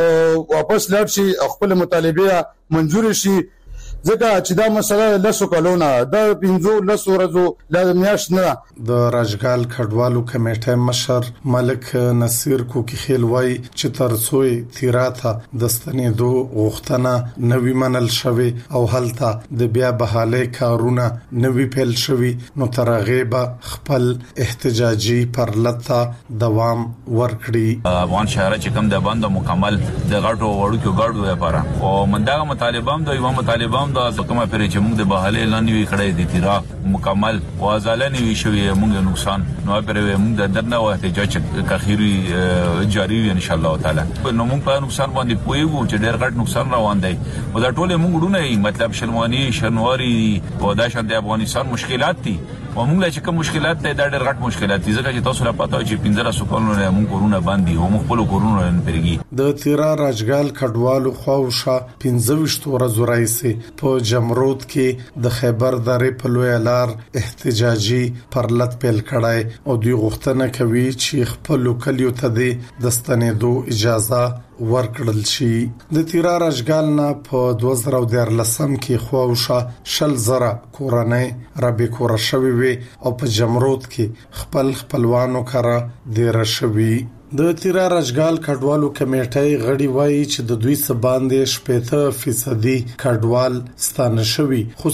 Speaker 23: واپس لاړ شي خپل مطالبه منزور شي ځکه چې دا مسله لاسو کلونه دا 15 ورځو لا میاش نه.
Speaker 5: د راجګال کډوالو کمیټې مشر ملک نصیر کوکي خیل وای چې ترڅو تیراته د ستنېدو غوښتنه نوې منل شوی او هلته د بیا بحاله کارونه نوې پیل شوی نو ترغیبه خپل احتجاجي پرلطه دوام ورکړي.
Speaker 24: افغان شهر چې کوم د باندې مکمل د غټو وړو ګاډو لپاره او منډه مطالبه د یو مطالبه دا کومه پرې چې موږ د بهاله اعلان وی کړی د تیرا مکمل وازالنی وی شوی موږ نقصان نو پرې موږ د درنه او احتجاج کخيري جاری وي ان شاء الله تعالی. نو موږ په نقصان باندې پویو چې ډېر غټ نقصان روان دی او دا ټول موږ ډونه مطلب شلمانی شنواری او دا شان د افغانستان مشکلات دي او موږ چې کوم مشکلات دي دا ډېر غټ مشکلات دي ځکه چې تاسو را پاتو چې 15 سکونونه موږ کورونه باندې او موږ خپل کورونه پرګي.
Speaker 5: د تیرا راجګال کډوالو خواوشه 15 ورځې راځي په جمرود کې د خیبر درې په لوی لار احتجاجي پرلط پیل کړای او دوی غوښتنه کوي چې خپل کلیو ته د ستنېدو اجازه ورکړل شي. د تیرا راجګال نه په 2013 کې خواوشه 10,000 کورنۍ ربي کور شوي وي او په جمرود کې خپلوانو کرا ډیر شوي. د تیرا راجګال کډوالو کمیټې غړي وایي چې د دوی سباندې 80% کډوال ستانه شوي خو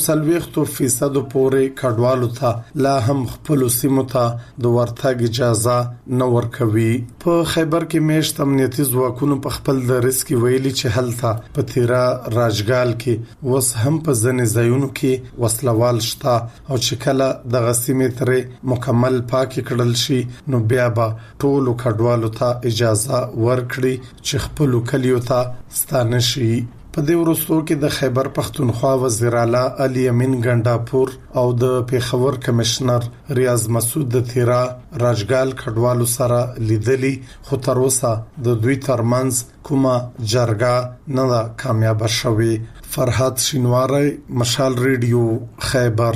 Speaker 5: 40% پورې کډوالو ته لا هم خپل سیمو ته د ورتګ اجازه نه ورکوي. په خیبر کې میشت امنیتي ځواکونو په خپل درس کې ویلي چې هلته په تیرا راجګال کې وس هم په ځنې ځایونو کې وسلوال شته او چې کله د غسیمې ترې مکمل پاک کړل شي نو بیا به ټول کډوالو ته اجازه ورکړي چې خپل کلیو ته ستانه شي. په دې ورستو کې د خیبر پختونخوا وزیر اعلی علي امین ګنداپور او د پیښور کمشنر ریاض مسعود د تیرا راجګال کډوالو سره لیدلي خو تر اوسه د دوی ترمنځ کومه جرګه نه کامیاب شوه. فرهاد شینواری، مشال ریډیو، خیبر.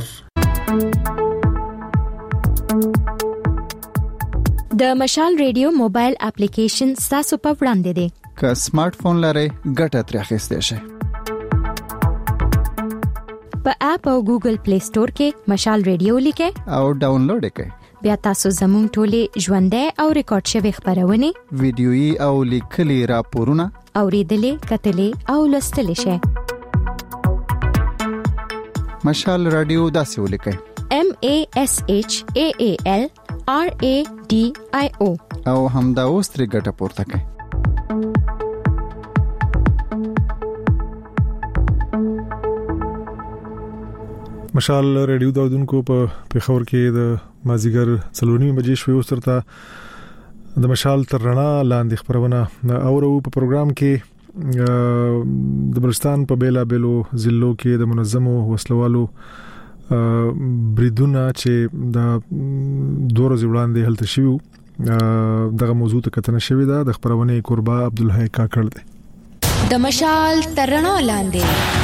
Speaker 25: د مشال ریډیو موبایل اپلیکیشن تاسو په وړاندې دی.
Speaker 26: که سمارټ فون لرئ ګټه ترې اخیستئ شئ.
Speaker 25: په اپ او ګوګل پلی سٹور کې مشال ریډیو لیکئ
Speaker 26: او ډاونلوډ کړئ.
Speaker 25: بیا تاسو زموږ ټولې ژوندۍ او ریکارډ شوی خبرونه
Speaker 26: ویډیويي او لیکلي راپورونه
Speaker 25: اوریدلې کتلې او لوستلې شئ.
Speaker 26: مشال رادیو داسې ولیکئ
Speaker 25: MASHAAL RADIO
Speaker 26: او همدا اوس ترې ګټه پورته کړئ.
Speaker 1: مشال ریډیو داودونکو په پیښور کې د مازیګر 3:30 بجې شوي وسرته د مشال تر رڼا لاندې خبرونه اورو په پروګرام کې د بلوچستان په بیلا بیلو ضلعو کې د منظمو وسلوالو بریدونه چې د 2 ورځې وړاندې هلته شوي دغه موضوع ته کتنه شوې ده د خبرونه قربا عبدالحی کاکړ دی
Speaker 25: د مشال تر رڼا لاندې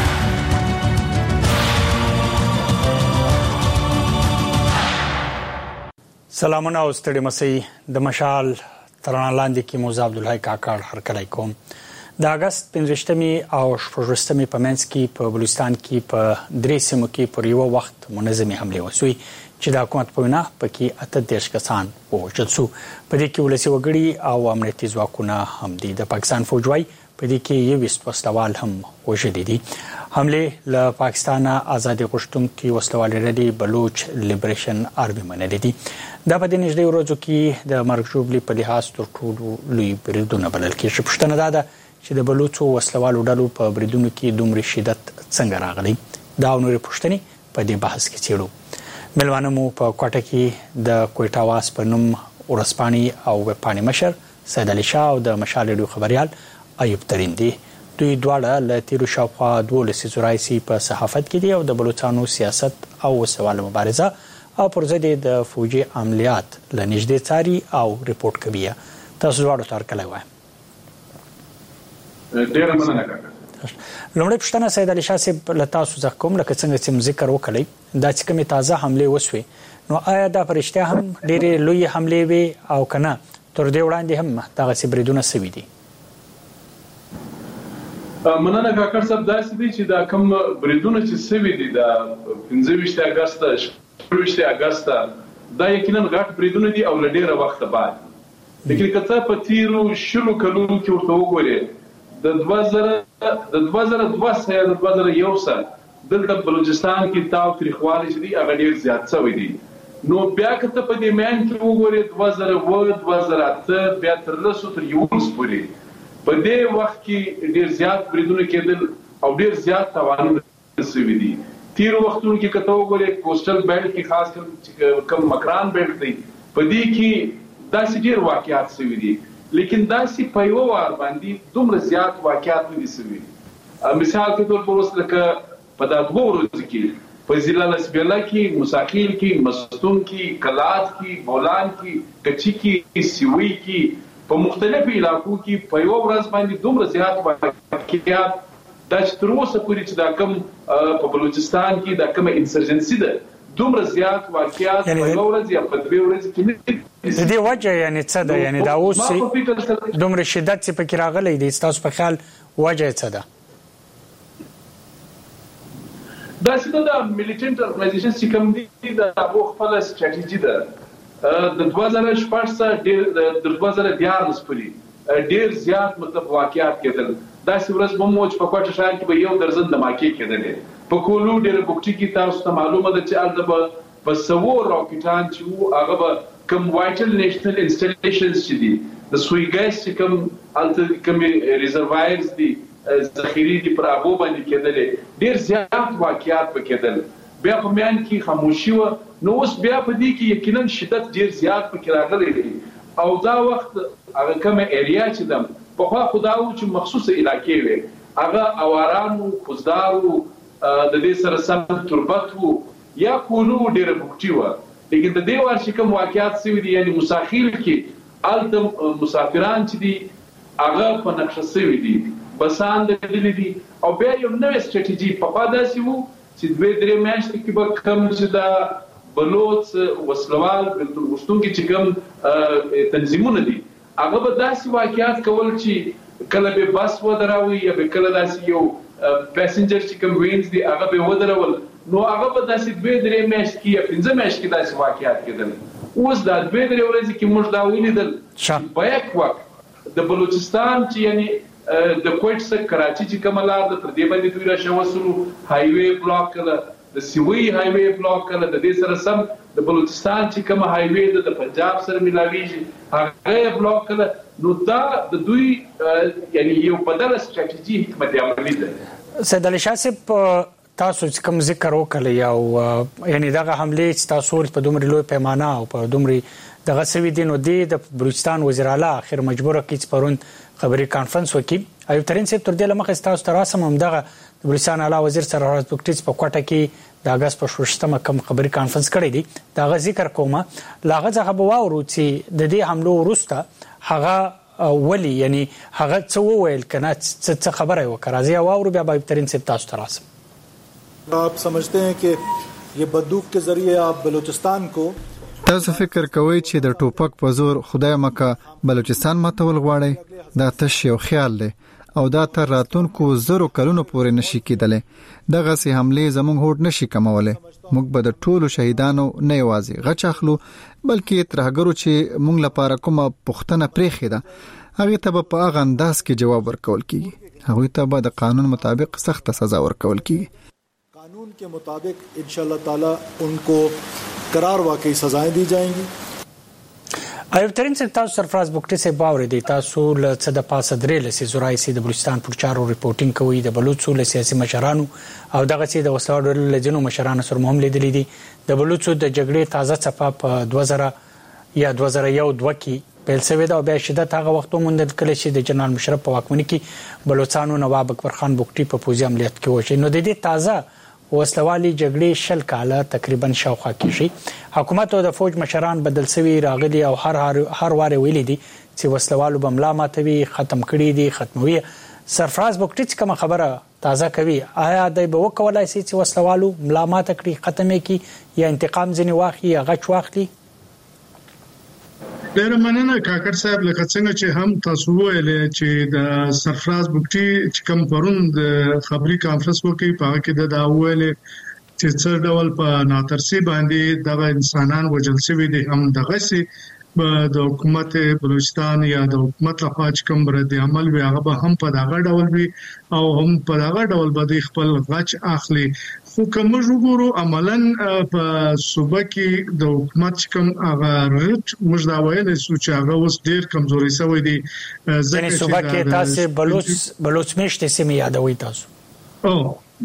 Speaker 4: سلامونه او ستړي مسئ د مشال ترانه لاندې کې موزه عبدالحی کاکړ هرکلی کوم د اگست 15 او 16 په منځ کې په بلوچستان کې په 3 سیمو کې پر یو وخت منظمي حمله وشوي چې د حکومت په وینا پکې 38 کسان وژل شو په دې کې ولسی وګړي او امنیتي ځواکونه هم دي د پاکستان فوج وايي په دې کې 20 وسلوال هم وژل دي حمله له پاکستان آزادي غوښتونکو وسلوال لري بلوچ لیبریشن آرمي منلې دي دا په دې نږدې ورځو کې د مرګ ژوبلې په لحاظ تر ټولو لوی بریدونه بلل کېږي پښتنه ده چې د بلوچو وسلوالو ډلو په بریدونو کې دومره شدت څنګه راغلی دا نورې پښتنې په دې بحث کې چیرو ملوانه مو په کوټه کې د کوټا واس په نوم ورسپانی او وپانی مشر سید علي شاه او د مشال ریډیو خبريال ایوب ترین دي دوی دواړه له تیرو شاوخوا 12 زورایسي په صحافت کې دي او د بلوچستانو سیاست او وسوال مبارزه او پر ضد د فوجي عملیات لنږدې څاري او ریپورت کوي تاسو دواړو تر کله وای
Speaker 6: ډیر مننه کاکا
Speaker 4: لومړی پښتنه سید علي شاه صاحب له تاسو څخه کوم لکه څنګه چې ذکر وکړی دا چې کومه تازه حمله وشوي نو آیا دا پرشته هم ډېرې لوی حمله وي او کنه تر دې وړاندې هم دغه سبریدونه سوي دي
Speaker 6: مننه کاکا صاحب دا چې دا کوم بریدونه چې سوي دي د 15 اگست 20 اگست دا یقینا غټ بریدونه دي او لډیره وخت بعد لیکن کته په تیرو شلو کلو کې ورته وګورئ د 2002 سره د 2001 سره دلته بلوچستان کې تاو تاریخوالي چې دی هغه ډیر زیات شوی دی نو بیا کته په دې مین کې وګورئ 2008 بیا تر 2011 پورې په دې وخت کې ډیر زیات بریدونه کېدل او ډیر زیات تاوانونه شوي دي تیرو وختونو کې کته وګورئ کوسټل بیلټ کې خاص کر کم مکران بیلټ دی په دې کې داسې ډیر واقعات شوي دي لیکن داسې په یو وار باندې دومره زیات واقعات نه دي شوي مثال په تور پر وسلکه په دا 2 ورځې کې په ضلع لسبیلا کې مساخیل کې مستون کې کلات کې بولان کې کچی کې سیوی کې په مختلفو علاقو کې په یو ورځ باندې دومره زیات واقعات دا چې تر اوسه پورې چې دا کوم په بلوچستان کې دا کوم انسرجنسي ده دومره زیات واقعات په یو ورځ یا په 2 ورځې کې
Speaker 4: د دې وجه یعنی څه ده یعنی دا اوس دومره شدت چې پکې راغلی دی تاسو په خیال وجه څه ده
Speaker 6: دا چې دا میلیټنټ ارګنایزیشن چې کوم دي دا هغه خپل ستراتیژي ده د 2014 سره د 2014 پورې ډیر زیات مطلب واقعات کېدل دا سورس بموج په کوټه شهر کې به یو درزن دماکي کېدل په کولو ډیر بوکټي کې تاسو ته معلومه ده چې البته په سوو راکټان چې هغه کوم وایټل نېشنل انسټالیشنز چې دي د سوی ګاز چې کوم الته کوم ریزروایرز دي ذخیره دي پر هغه باندې کېدل ډیر زیات واقعات پکېدل بیا په میان کې خاموشي و نو اوس بیا په دې کې یقینا شدت ډیر زیات پکې راغلی دی او دا وخت هغه کومه ایریا چې دم په خوا خداو چې مخصوصه علاقې وي هغه اوارانو کوزدارو د دې سره سم تربت وو یا کولو ډیر بوکټي و لیکن د دې ورشي کوم واقعات سوي دي یعنی مساخیل کې الته مسافران چې دي هغه په نقشه سوي دي بسان د دې دي او بیا یو نوې ستراتیژي په خاطر سیمو چې 2-3 میاشتې کې به کم چې دا بلوچ وسلوال بلتون غوښتونکي چې کوم تنظیمونه دي هغه به داسې واقعات کول چې کله به بس ودراوي یا به کله داسې یو پاسنجر چې کوم وینز دي هغه به ودرول نو هغه به داسې 2-3 میاشتې کې یا 15 میاشتې کې داسې واقعات کېدل اوس دا 2-3 ورځې کې موږ دا ولیدل په یک وخت د بلوچستان چې یعنی د کوټ څخه کراچي چې کوم لار د پر دې باندې دوی راشه وسلو هایوي بلاک کړه د سیوی هایوي بلاک کړه د دې سره سم د بلوچستان چې کوم هایوي د پنجاب سره ملاويږي هغه بلاک کړه نو دا د دوی یعنی یو بدله ستراتیژي حکمت عملی ده
Speaker 4: سید علي شاه صاحب تاسو کوم ذکر وکړی او یعنی دغه حمله چې تاسو په دومره لوی پیمانه او په دومره دغه سوي دي نو د بلوچستان وزیر اعلی اخر مجبور کی چې پرون خبري کانفرنس وکړي ایوب ترين صاحب تر دې لمخ تاسو تراسم هم دغه بلوچستان اعلی وزیر سرحد بوکټیز په کوټه کې د اگست په 16مه کوم خبري کانفرنس کړی دی دغه ذکر کومه لاغه ځخه بواورو چې د دې حمله وروسته هغه ولی یعنی هغه څه وویل کنه څه خبره وکړه زه واورو بیا ایوب ترين صاحب تاسو تراسم
Speaker 7: आप समझते हैं कि ये बंदूक के जरिए आप बलूचिस्तान को
Speaker 26: تاسو فکر کوئ چې د ټوپک په زور خدای مکه بلوچستان ماتول غواړي دا تش یو خیال دی او دا تر راتونکو زرو کلونو پورې نشي کېدلی دغه سي حمله زموږ هوډ نشي کموله موږ به د ټولو شهیدانو نه یوازې غچ اخلو بلکې ترهګرو چې موږ لپاره کومه پښتنه پرېخي ده هغه ته په هغه انداز کې جواب ورکول کیږي هغه ته به د قانون مطابق سخت سزا ورکول کیږي
Speaker 7: कानून के मुताबिक इंशाल्लाह ताला उनको करार वाकई सजाएं दी जाएंगी
Speaker 4: ایوب ترين صاحب تاسو سرفراز بوکټي صاحب باور دي تاسو له څه د پاسه درې لسي زورای سي د بلوچستان پر چارو ریپورتینګ کوي د بلوچستان له سیاسي مشرانو او دغه سي د وسلوال لجنو مشرانو سره مهم لیدلې دي د بلوچستان د جګړې تازه صفه په 2000 یا 2001 کې پیل شوې ده او بیا شدت هغه وختو مونږ د کله چې د جنرال مشرف په واکمنۍ کې بلوچستانو نواب اکبر خان بوکټي په پوزي عملیات کې وشي نو د دې تازه وسلوالي جګړې شل کاله تقریبا شاوخوا کې حکومت او د فوج مشران بدل سوي راغلي او هر واره ویلي دي چې وسلوالو بملا ماتوي ختم کړي دي ختموي سرفراز بوکټي کوم خبره تازه کوي آیا د به وکولای شي چې وسلوالو ملا مات کړي ختمه کړي یا انتقام ځنی واخلي یا غچ واخلي
Speaker 8: ډېر مننه کاکړ صاحب لکه څنګه چې هم تاسو ویل چې د سرفراز بوکټي چې کوم پرون د خبري کانفرنس وکړي په کې دا ویل چې څه ډول په ناترسي باندې د انسانان وجل شوی دي هم دغه سي د حکومت بلوچستان یا د حکومت لخوا چې کوم رد عمل وي هغه به هم په دغه ډول وي او هم په دغه ډول به خپل غچ اخلي خو کوم وګورو عملاً په صوبه کې د حکومت کوم هغه رټ موږ دا وایو چې هغه اوس ډیر کمزوري شوی دی
Speaker 4: ځکه صوبه کې تاسو بلوچ مشته سیمه یادوي تاسو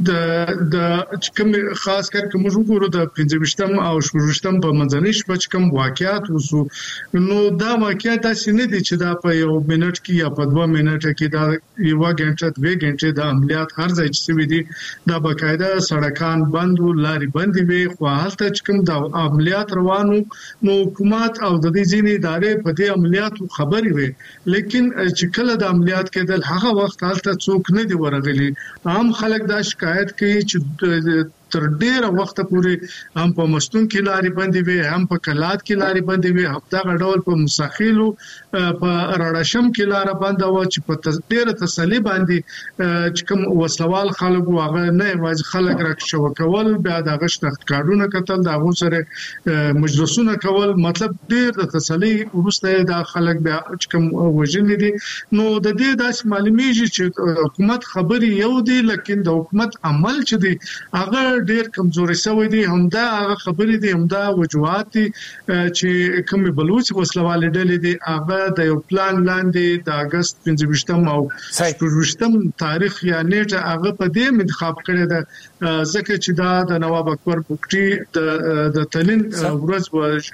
Speaker 8: د کوم خاص کر کوم وګورو د 15 او 16 په منځنۍ شپه کوم واقعیت وسو نو دا واقعیت داسې نه دي چې دا په یو منټ کې یا په 2 منټه کې دا یو غنټه 2 غنټه د عملیات هر ځای چې وي دي دا باقاعده سړکان بند او لاري بند وي خو حالت چې کوم د عملیات روانو نو حکومت او د دې ځینې ادارې په دې عملیاتو خبري وي لیکن چې کله د عملیات کېدل هغه وخت حالت څوک نه دی ورغلي عام خلک دا شکایت کوي چې تر ډیره وخت پورې هم په مستون کې لاري باندې وي هم په کلات کې لاري باندې وي هفته غډول په مساخیلو په راډشم کې لار باندې و چې په ډیره تسلی باندې چې کوم وسلوال خلک هغه نه واځ خلک راکښو کول بیا د غشت کارونه کتل د هغه سره مجلسونه کول مطلب ډیر د تسلی ورسته د خلک بیا چې کوم وژل دي نو د دې داس معلومیږي چې حکومت خبري یو دی لکه د حکومت عمل چې دی هغه ډیر کمزوري شوی دي همدا هغه خبرې دي همدا وجوهات دي چې کوم بلوچ وسلوال ډلې دي هغه د یو پلان لاندې د اگست 15 او 16 تاریخ یا نیټه هغه په دې انتخاب کړی ده ځکه چې دا د نواب اکبر بوکټي د تلین ورځ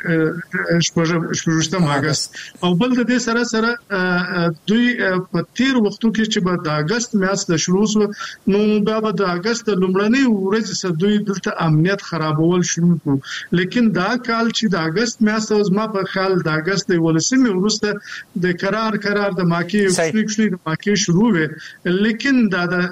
Speaker 8: و 16 اگست او بل د دې سره دوی په تیر وختو کې چې د اگست میاشت د شروع نو دا د اگست لومړنۍ ورځ دوی دلته امنیت خرابول شروع کړو لیکن دا کال چې د اگست میاشت اوس ما په خیال د اگست د ولسمې ورسته د قرار د ماکي د ماکي شروع وي لیکن دا د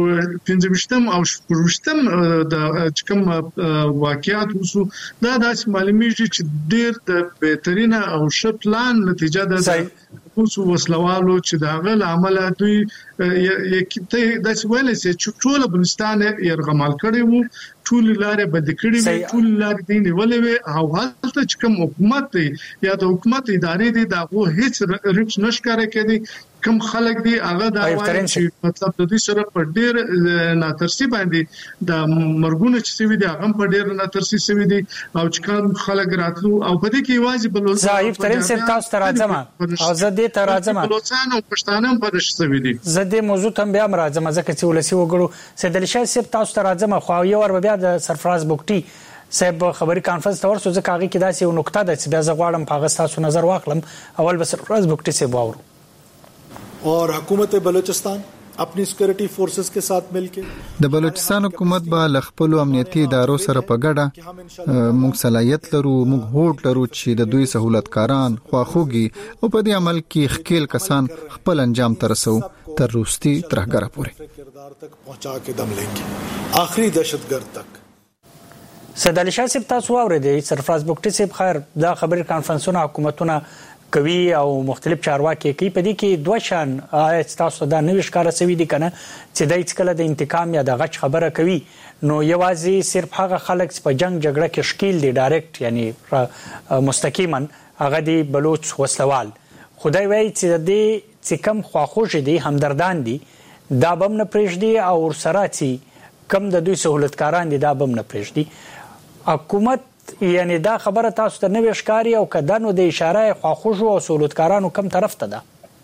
Speaker 8: 15 او 16 د کوم واقعیت وسو دا داس معلومیږي چې ډیر د بهترینه او ښه پلان نتیجه ده اوسو وسلوالو چې دا غل عمل دوی یکته د ویل چې ټول بلوچستان یې رغمال کړی وو ټول لارې بند کړې وي ټول لارې دې نیولې وي او حالت چې کوم حکومت دی یا د حکومت ادارې دي دا هو هیڅ ریکس نشکاره کوي کوم خلک دي هغه دا وایي چې مطلب د دې سره په ډېر ناترسي باندې د مرګونو چې سوي دي هغه په ډېر ناترسي سوي دي او چې کوم خلک راتلو او په دې کې واجب بلوچ
Speaker 4: ضعیف ترين سر تاسو ته راځم او زه دې ته راځم
Speaker 8: بلوچستان او پښتانه په دې سوي دي
Speaker 4: زه دې موضوع ته بیا راځم ځکه چې ولسی وګړو سید علي شاه صاحب تاسو ته راځم خو یو ور بیا د سرفراز بوکټي صاحب خبري کانفرنس ته ورسو ځکه هغه کې داسې یو نقطه ده چې بیا زه غواړم په هغه تاسو نظر واخلم اول به سرفراز بوکټي صاحب واورو
Speaker 7: और हुकूमत बलूचिस्तान अपनी सिक्योरिटी फोर्सेस के साथ मिलकर
Speaker 26: د بلوچستان حکومت به لخپل امنیتي ادارو سره په ګډه موږ صلاحیت لرو موږ هوډ لرو چې د دوی سہولتکاران خواخوږي او په دې عمل کې خپل کسان خپل انجام ته رسو تر روستي ترهګره پورې
Speaker 7: کردار تک پہنچا کے دم لیں گے آخری دهشتګرد تک
Speaker 4: سید علي شاه صاحب تاسو اوریدئ سرفراز بوکټي صاحب خیر دا خبري کانفرنسونه حکومتونه کوي او مختلف چارواکي کوي په دې کې دوه شان تاسو دا نوې ښکارا سوي دي کنه چې د هیڅ کله د انتقام یا د غچ خبره کوي نو یوازې صرف هغه خلک چې په جنگ جګړه کې شکیل دي ډایرکټ یعنی مستقیما هغه دی بلوچ وسلوال خدای وایي چې د دې چې کم خواخوږ دي همدردان دي دا بم نه پرېږدي او سره چې کم د دوی سہولتکاران دي دا بم نه پرېږدي حکومت یعنی دا خبره تاسو ته نوې ښکاری او کدانو د اشاره خواخوږو او سہولتکارانو کم طرف ته ده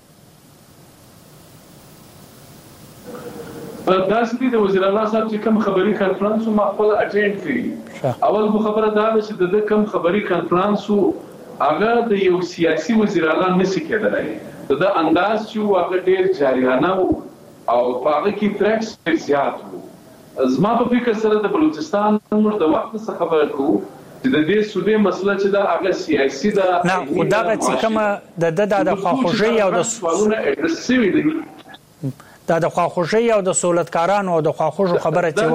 Speaker 6: دا سړي د وزیر اعلی صاحب چې کوم خبري کانفرنس ما خپل اټینډ کړی اول خبره دا ده چې د کوم خبري کانفرنس هغه د یو سیاسي وزیر اعلی نشي کېدلی د انداز چې هغه ډېر جاریانه او په هغه کې ترکس زیات وو زما په فکر سره د بلوچستان موږ د وخت څخه خبره کوو چې د دې صوبې مسله چې دا هغه سیاسي ده
Speaker 4: نه خدا به چې کومه د خواخوږي او د
Speaker 6: سوالونه اډرس شوي دي
Speaker 4: دا د خواخوږي او د سہولتکارانو او د خواخوږو خبره چې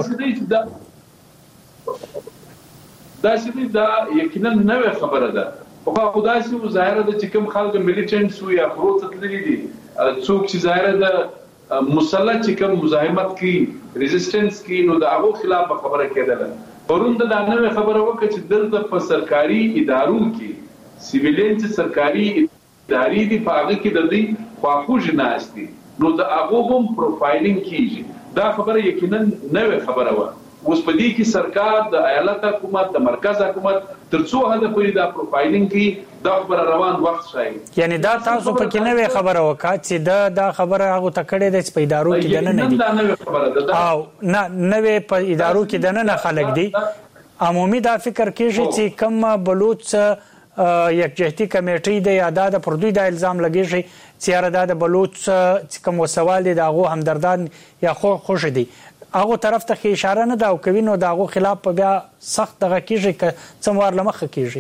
Speaker 6: دا یقینا نوې خبره ده خو خدای سي ظاهر ده چې کوم خلک میلیټنټس یا پروت تللی دي څوک چې ظاهر ده مسلح چې کوم مزاحمت کی ریزिस्टेंस کی نو دا هغه خلاف خبره کېدله پروند دا نوې خبره وکړه چې دلته په سرکاري ادارو کې سیویلین چې سرکاري ادارې دي په هغه کې د دې خواخوږ نه استي نو دا هغه هم پروفایلینګ کیږي دا خبره یقینا نوې خبره و اوس په دې کې سرکار د ایالت حکومت د مرکز حکومت ترڅو هدا پوری دا پروفایلینګ کی دا خبره روان وخت شي
Speaker 4: یعنی دا تاسو په کې نوې خبره وکړه چې دا خبره هغه تکړه د سپیدارو کې دنه نه دي او نوې په ادارو کې دنه نه خلک دي عمومي دا فکر کېږي چې کم بلوچ یکجهتي کمیټې د یاده د پردوی د الزام لګیږي چې را د بلوچ چې کوم وسوال دي دغه همدردان یا خوش دي هغه طرف ته اشاره نه دا او کوي نو دغه خلاف په بیا سخت دغه کېږي ک څومره لمخه کېږي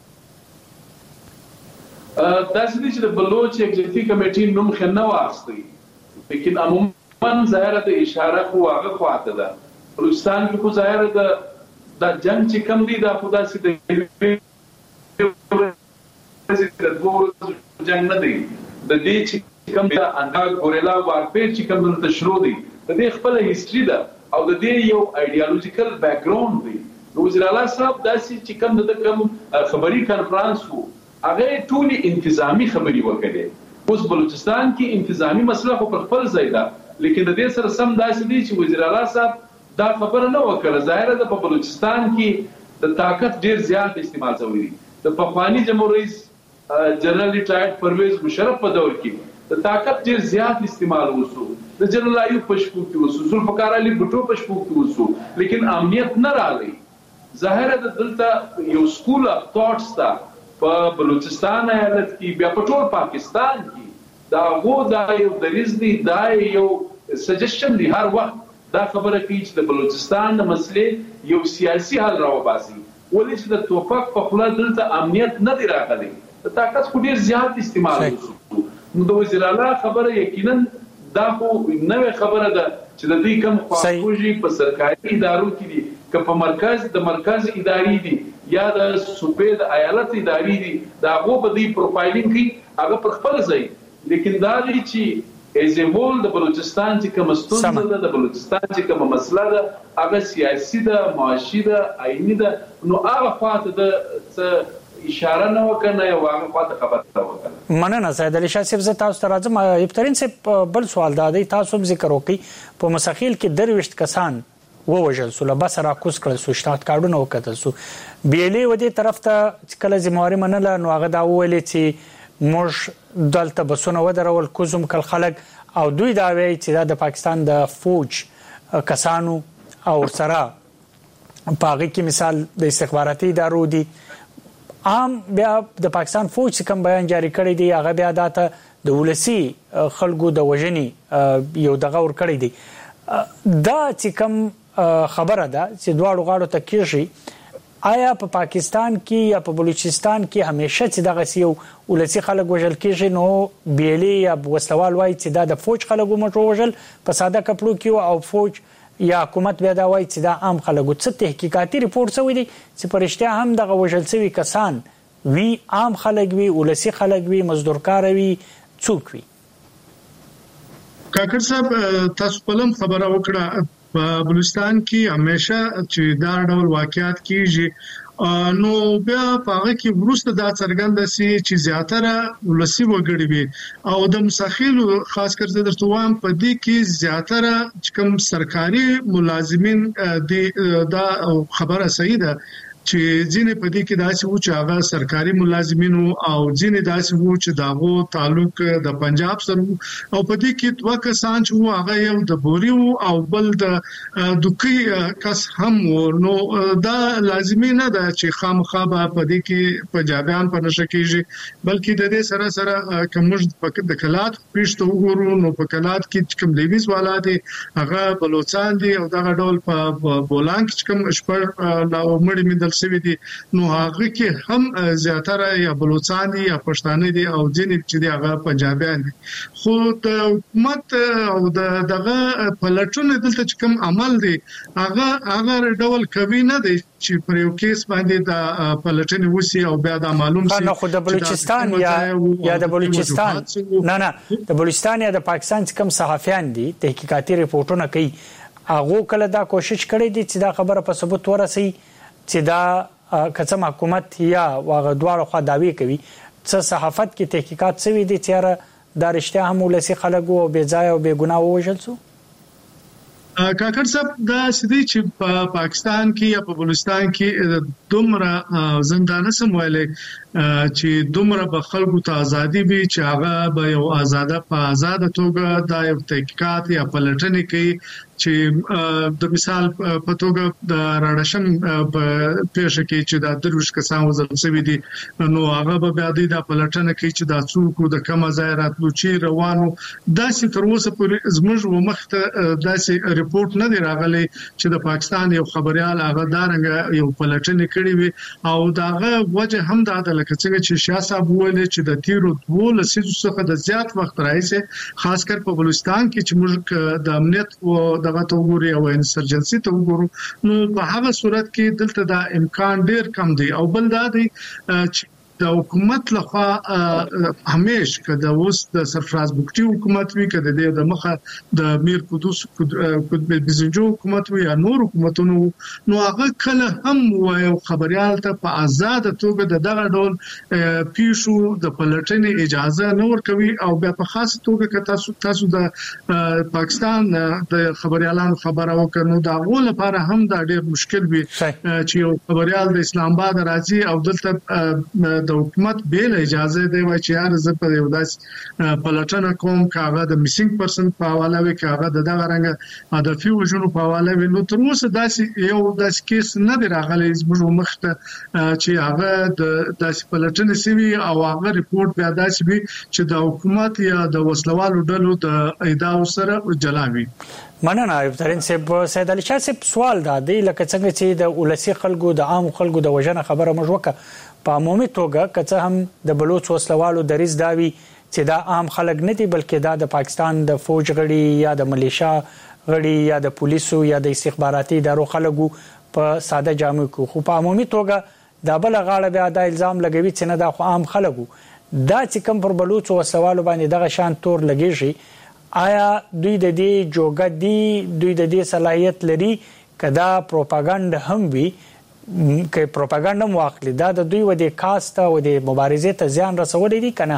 Speaker 6: دا چې د بلوچ یکجهتي کمیټې نوم خنه واخستي لیکن عموما ظاهر د اشاره خو هغه خواته ده بلوچستان کې خو ظاهر د جنگ چې کم دي دا خدا سي د جنگ نه دی د دې چې کم د انډا ګوریلا وارفیر چې کم د شروع دي د دې خپل هیستوري ده او د دې یو ایډیالوژیکل بیک ګراوند دی وزیر اعلی صاحب داسې چې کم د کم خبري کانفرنس وو هغه ټولي انتظامی خبري وکړي اوس بلوچستان کې انتظامی مسله خو پر خپل ځای ده لیکن د دې سره سم داسې دی چې وزیر اعلی صاحب دا خبره نه وکړه ظاهر ده په بلوچستان کې د طاقت ډیر زیات استعمال شوی دی د پخوانی جمهوریت رئیس جنرال ریټایرډ پرویز مشرف په دور کې د طاقت ډیر زیات استعمال وسو د جنرال ایوب پشپو کې وسو ذوالفقار علي بټو پشپو کې وسو لیکن امنیت نه راغی ظاهر ده دلته یو سکول اف ثاټس تا په بلوچستان ایالت کې بیا په ټول پاکستان کې دا یو دریز دی دا یو سجیشن دی هر وخت دا خبره کوي چې د بلوچستان د مسلې یو سیاسي حل راوباسي ولې چې د توپک په خله دلته امنیت نه دی راغلی د طاقت خو ډیر زیات استعمال وشو نو د وزیر اعلی خبره یقینا دا خو نوې خبره ده چې د دې کوم خواخوږي په سرکاري ادارو کې دي که په مرکز ادارې دي یا د صوبې د ایالت ادارې دي دا هغه په دې پروفایلینګ کې هغه پر خپل ځای لیکن دا دی چې ایز هول د بلوچستان چې کوم ستونزه ده، د بلوچستان چې کوم مسله ده، هغه سیاسي ده، معاشي ده، آئینی ده، نو هغه خواته د اشاره نه وکنه یا هغه خواته خبره وکنه.
Speaker 4: مننه سید علي شاه صاحب، زه تاسو ته راځم. ابترین صاحب بل سوال دا دی، تاسو هم ذکر وکړئ په مسخیل کې 23 کسان ووژل سو، له بس راکوز کړل سو، شتات کارډونه وکتل سو. بیلې و دې طرف ته کله ذمہواری منله، نو هغه دا ویلې چې موږ دلته بسونه ودرول کوزم کل خلک، او دوی دا وایي چې دا د پاکستان د فوج کسانو او سره په هغه کې مثال د استخباراتي ادارو دي. عام بیا د پاکستان فوج چې کوم بیان جاری کړی دی، هغه بیا داته د ولسی خلکو د وژنې یو دغه ور کړی دی. دا چې کوم خبره ده چې دواړو غاړو ته کېږي، آیا په پاکستان کې یا په بلوچستان کې همیشه چې دغه یو ولسی خلک وژل کېږي، نو بیلې یا وسلوال وایي چې دا د فوج خلکو موټر وژل په ساده کپړو کې، او فوج یا حکومت بیا دا وایي چې دا عام خلکو. څه تحقیقاتي رپورټ شوی دی چې په رښتیا هم دغه وژل شوي کسان وي عام خلک وي، ولسی خلک وي، مزدورکار وي، څوک وي؟
Speaker 8: کاکړ صاحب تاسو په لم خبره وکړه، په بلوچستان کې همیشه چې دا ډول واقعیات کیږي، نو بیا په هغه کې وروسته دا څرګنده سي چې زیاتره ولسی وګړي وي، او د مسخیلو خاص کر زه درته وایم په دې کې زیاتره چې کوم سرکاري ملازمین دي، دا خبره صحیح ده چې ځینې په دې کې داسې وو چې هغه سرکاري ملازمین او ځینې داسې وو چې داغو تعلق د پنجاب سره وو، او په دې کې دوه کسان چې وو هغه یو د بوري وو او بل د دوکي کس هم وو. نو دا لازمي نه ده چې خامخا په دې کې پنجابیان په نشه کېږي، بلکې د دې سره سره کوم د کلات پیښته وګورو، نو په کلات کې کوم لیویز والا دي هغه بلوچستان دي، او دغه ډول په بولان کې کوم شپږ لا مړي مندل سوي دي، نو هغه کې هم زیاتره یا بلوچستان دي یا پښتانه دي او ځینې چې دي هغه پنجابیان دي. خو د حکومت او دغه پلټونه دلته چې کوم عمل دي هغه ډول کوي نه دی چې پر یو کیس باندې د پلټنې وسی او بیا د معلوم شي.
Speaker 4: نه خو د بلوچستان یا د بلوچستان نه د بلوچستان یا د پاکستان چې کوم صحافیان دي تحقیقاتي رپورټونه کوي، هغه کله دا کوشش کړی دي چې دا خبره په ثبوت ورسي چې دا قسم حکومت یا واغ دواړو خوا داوی کوي. څه صحافت کې تحقیقات شوي دي چې دا رښتیا هم ولسی خلکو او بې ځای او بې ګناه ووژل شو؟
Speaker 8: کاکړ صاحب دا سدي چې په پاکستان کې یا په بلوچستان کې دومره زندانه سموالې چې دومره به خلکو ته ازادي وي چې هغه به یو آزاده توګه د یو تحقیقات یا پلټنې کوي، چې د مثال په توګه د راډشن په پیښه کې چې د دروش کسان وزل شوی دي، نو هغه به بیا د پلټنه کوي چې د څوک د کوم ځای راتلو چې روانو. داسې تر اوسه پورې زموږ ومخته داسې رپورټ نه دی راغلی چې د پاکستان یو خبريال هغه دارنګ یو پلټنه کړې وي، او داغه وجه هم دا ده لکه څنګه چې شاه صاحب ویل چې د تیرو 2 لسیزو څخه د زیات وخت راځي، خاص کر په بلوچستان کې چې موږ د امنیت او دغه توګوري او انسرجنسي توګورو، نو په هغه صورت کې دلته دا امکان ډیر کم دی. او بل دا دی چې د حکومت لخوا همیشه کده اوس د سرفراز بوکټي حکومت وی کده د مخه د میر قدوس قطب بزنجو حکومت وی یا نور حکومتونو، نو هغه کله هم یو خبريال ته په آزاد توګه دغه ډول پیښو د پلټنې اجازه نه ورکوي، او بیا په خاص توګه تاسو د پاکستان د خبريالانو خبره وکړو دا غو لپاره هم دا ډیر مشکل وي چې یو خبريال د اسلام آباد راځي او دلته د حکومت بیل اجازه دی وای چې هر زه په یو داس پلټنه کوم کاغه د میسینګ پرسن په حواله وي، کاغه د دغه رنګ هدفي وژنو په حواله وي. نو تر اوسه داسې یو داس کیس نه دی راغلی زموږ مخته چې هغه د داس پلټنه سوي او هغه ریپورت بیا داسې وي چې د حکومت یا د وسلوالو ډلو د ادعاو سره جلاوي.
Speaker 4: مننه ابترین صاحب. سید علي شاه صاحب سوال دا دی لکه څنګه چې د ولسی خلکو د عام خلکو د وژنه خبره مجوکه په عمومي توګه کڅه هم د بلوچ وسلوالو دریز داوي چې دا عام خلک نه دي بلکې دا د پاکستان د فوج غړي یا د ملیشیا غړي یا د پولیسو یا د استخباراتي ادارو خلکو په ساده جامو کې، خو په عمومي توګه دا بل غاړه بیا دا الزام لګوي چې نه دا خو عام خلکو دا چې کوم پر بلوچ وسلوالو باندې دغه شان تور لګیږي، آیا دوی د دې جوګه دي، دوی د دې صلاحیت لري کدا پروپاګاندا هم وي که پروپاګاندا هم واخلي دا د دوی و د کاست او د مبارزې ته زیان رسولی دي که نه؟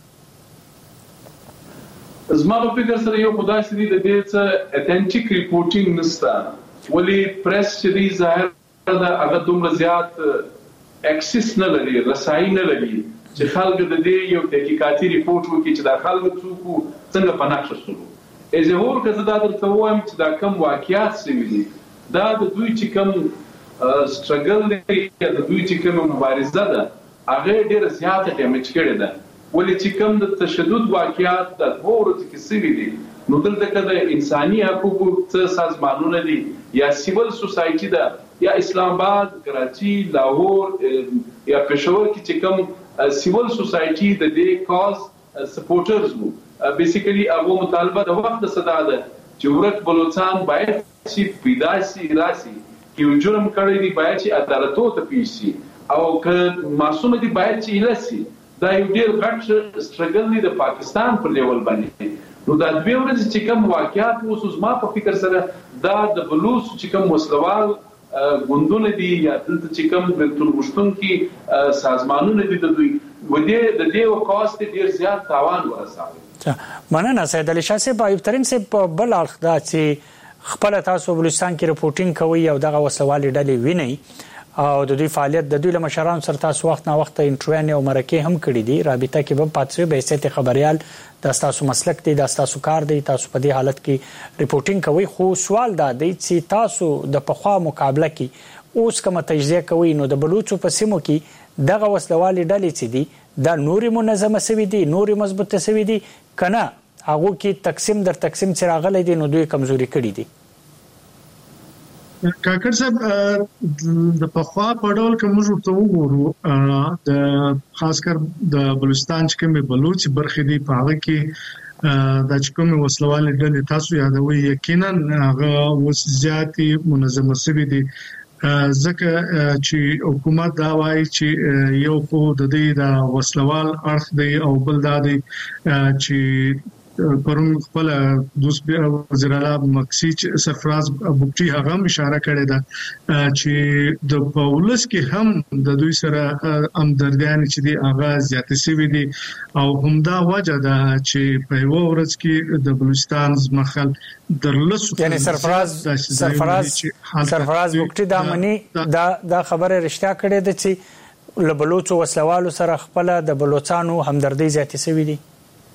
Speaker 6: زما په فکر سره یو خدای سړي د دې څه اتنټیک ریپورټینګ نشته، ولی پریس چې دی ظاهر ده هغه دومره زیات اکسس نه لري، رسایي نه لري چې خلک د دې یو تحقیقاتي ریپورټ وکړي چې دا خلک څوک څنګه په نقشه شول. ظهور که زه دا درته وایم چې دا کم واقعیات شوي دي دا د دوی چې کم سټرګل دی یا د دوی چې کومه مبارزه ده هغه ډېره زیاته ډیمیج کړې ده، ولې چې کوم د تشدد واقعیات د دوه ورځو کې شوي دي نو دلته که د انساني حقوقو څه سازمانونه دي یا سیول سوسایټي ده یا اسلام آباد، کراچي، لاهور یا پېښور کې چې کوم سیول سوسایټي د دې کاز سپورټرز وو بیسیکلی هغه مطالبه د وخت صدا ده چې ورک بلوچستان باید چې پیدا شي راسي چې یو جرم کړی دی باید چې عدالتو ته پیښ شي او که معصوم دي باید چې ایلسي. دا یو ډېر غټ سټرګل دی د پاکستان پر لیول باندې. نو دا دوه ورځې چې کوم واقعیات اوس زما په فکر سره دا د بلوچ چې کوم وسلوال ګوندونه دي یا دلته چې کوم بیلتون غوښتونکي سازمانونه دي د دوی و دې وکاست ډېر زیات تاوان ورساوي.
Speaker 4: مننه سید علي شاه صاحب. ایوب ترین صاحب په بل اړخ دا چې خپل تاسو بلوچستان کې رپورټینګ کوي او دغه وسلوالې ډلې ویني او د دوی فعالیت د دوی له مشرانو سره تاسو وخت نه وخت انټرویو او مرکې هم کړې دي، رابطه کې به پاتې به حیثیت خبريال د تاسو مسلک دی، د تاسو کار دی، تاسو په دې حالت کې رپورټینګ کوي. خو سوال دا دی چې تاسو د پخوا مقابله کې اوس کومه تجزیه کوي نو د بلوچو په سیمو کې دغه وسلوالې ډلې چې دي دا نوري منظمه شوي دي، نوري مضبوطه شوي دي کنه هغه کې تقسیم در تقسیم چې راغلی دی نو دوی کمزوري کړي دي؟
Speaker 8: کاکړ صاحب د پخوا په ډول کوم ورته وګورو د خاص کر د بلوچستان چې کومه بلوچ برخې دي په هغه کې د چې کومه وسلوالې ډلې تاسو یادوي یقینا هغه وس زیاتی منظمه شوي دي ځکه چې حکومت دا وایي چې یو خو د دې د وسلوال اړخ دی او بل دا دی چې پرون خپل دوست وزیر اعلی مکسیچ سرفراز بوکټي هغه اشاره کړې ده چې د پاولس کې هم د دوی سره همدردیان چې دی هغه زیاتې شوي دي او همدا وجه ده چې په یو ورځ کې د بلوچستان مخل درلسو
Speaker 4: یعنی سرفراز بوکټي دا منی دا خبره رښتیا کړې ده چې له بلوچو وسلوالو سره خپل د بلوچستانو همدردي زیاتې شوي دي؟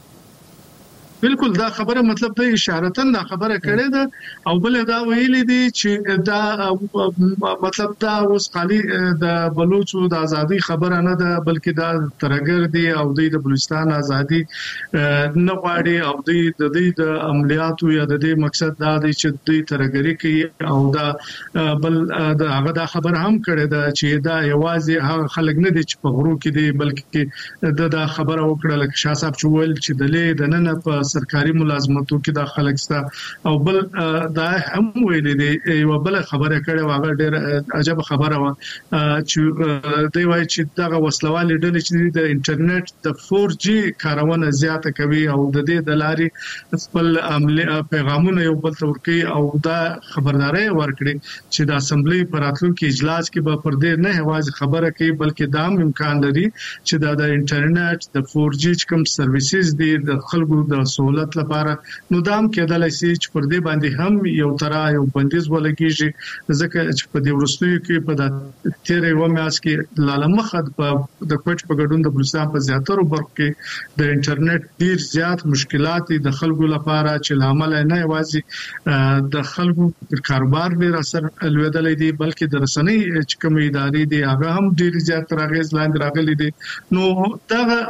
Speaker 8: بالکل دا خبره مطلب ته اشارتن دا خبره کړې ده او بل دا ویلي دي چې دا مطلب دا اوس خالي د بلوچو د ازادي خبره نه ده بلکې دا ترګر دي او د بلوچستان ازادي نه غواړي او د دې د عملیاتو یا د دې مقصد دا دی چې دوی ترګری کوي او دا بل هغه دا خبره هم کړې ده چې دا یوازې هغه خلک نه دي چې په غرو کې دي بلکې دا خبره وکړه لکه شاه صاحب چې ویل چې د لې د نن په سرکاري ملازمتو کې د خلک ستا او بل دا هم ویلي دي یو بل خبره کړې واغه ډېر عجب خبره و چې دوی وایي چې دا وسلوالې ډلې چې د انټرنیټ د 4G کارونه زیاته کوي او د دې د لارې خپل پیغامونه یو بل ته ورکوي او دا خبرداري ورکړي چې د اسمبلی پر راتلونکي اجلاس کې به پر دې نه هواز خبره کوي بلکې دا امکان لري چې د انټرنیټ د 4G کوم سرویسز دي د خلکو د سہولت لپاره نو دام کېدلای شي چې پر دې باندې هم یو ترا یو بندیز ولګیږي ځکه چې په دې ورستیو کې په د تیرې و میاس کې لاله مخد په د کوټ په ګډون د بلوچستان په زیاتره برخو کې د انټرنیټ ډیر زیات مشکلات د خلکو لپاره چې لامل نه یوازې د خلکو پر کاروبار ډیر اثر لویدلې دي بلکې د رسنۍ چې کوم ادارې دي هغه هم ډیر زیات راغیز لاندې راغلي دي. نو دا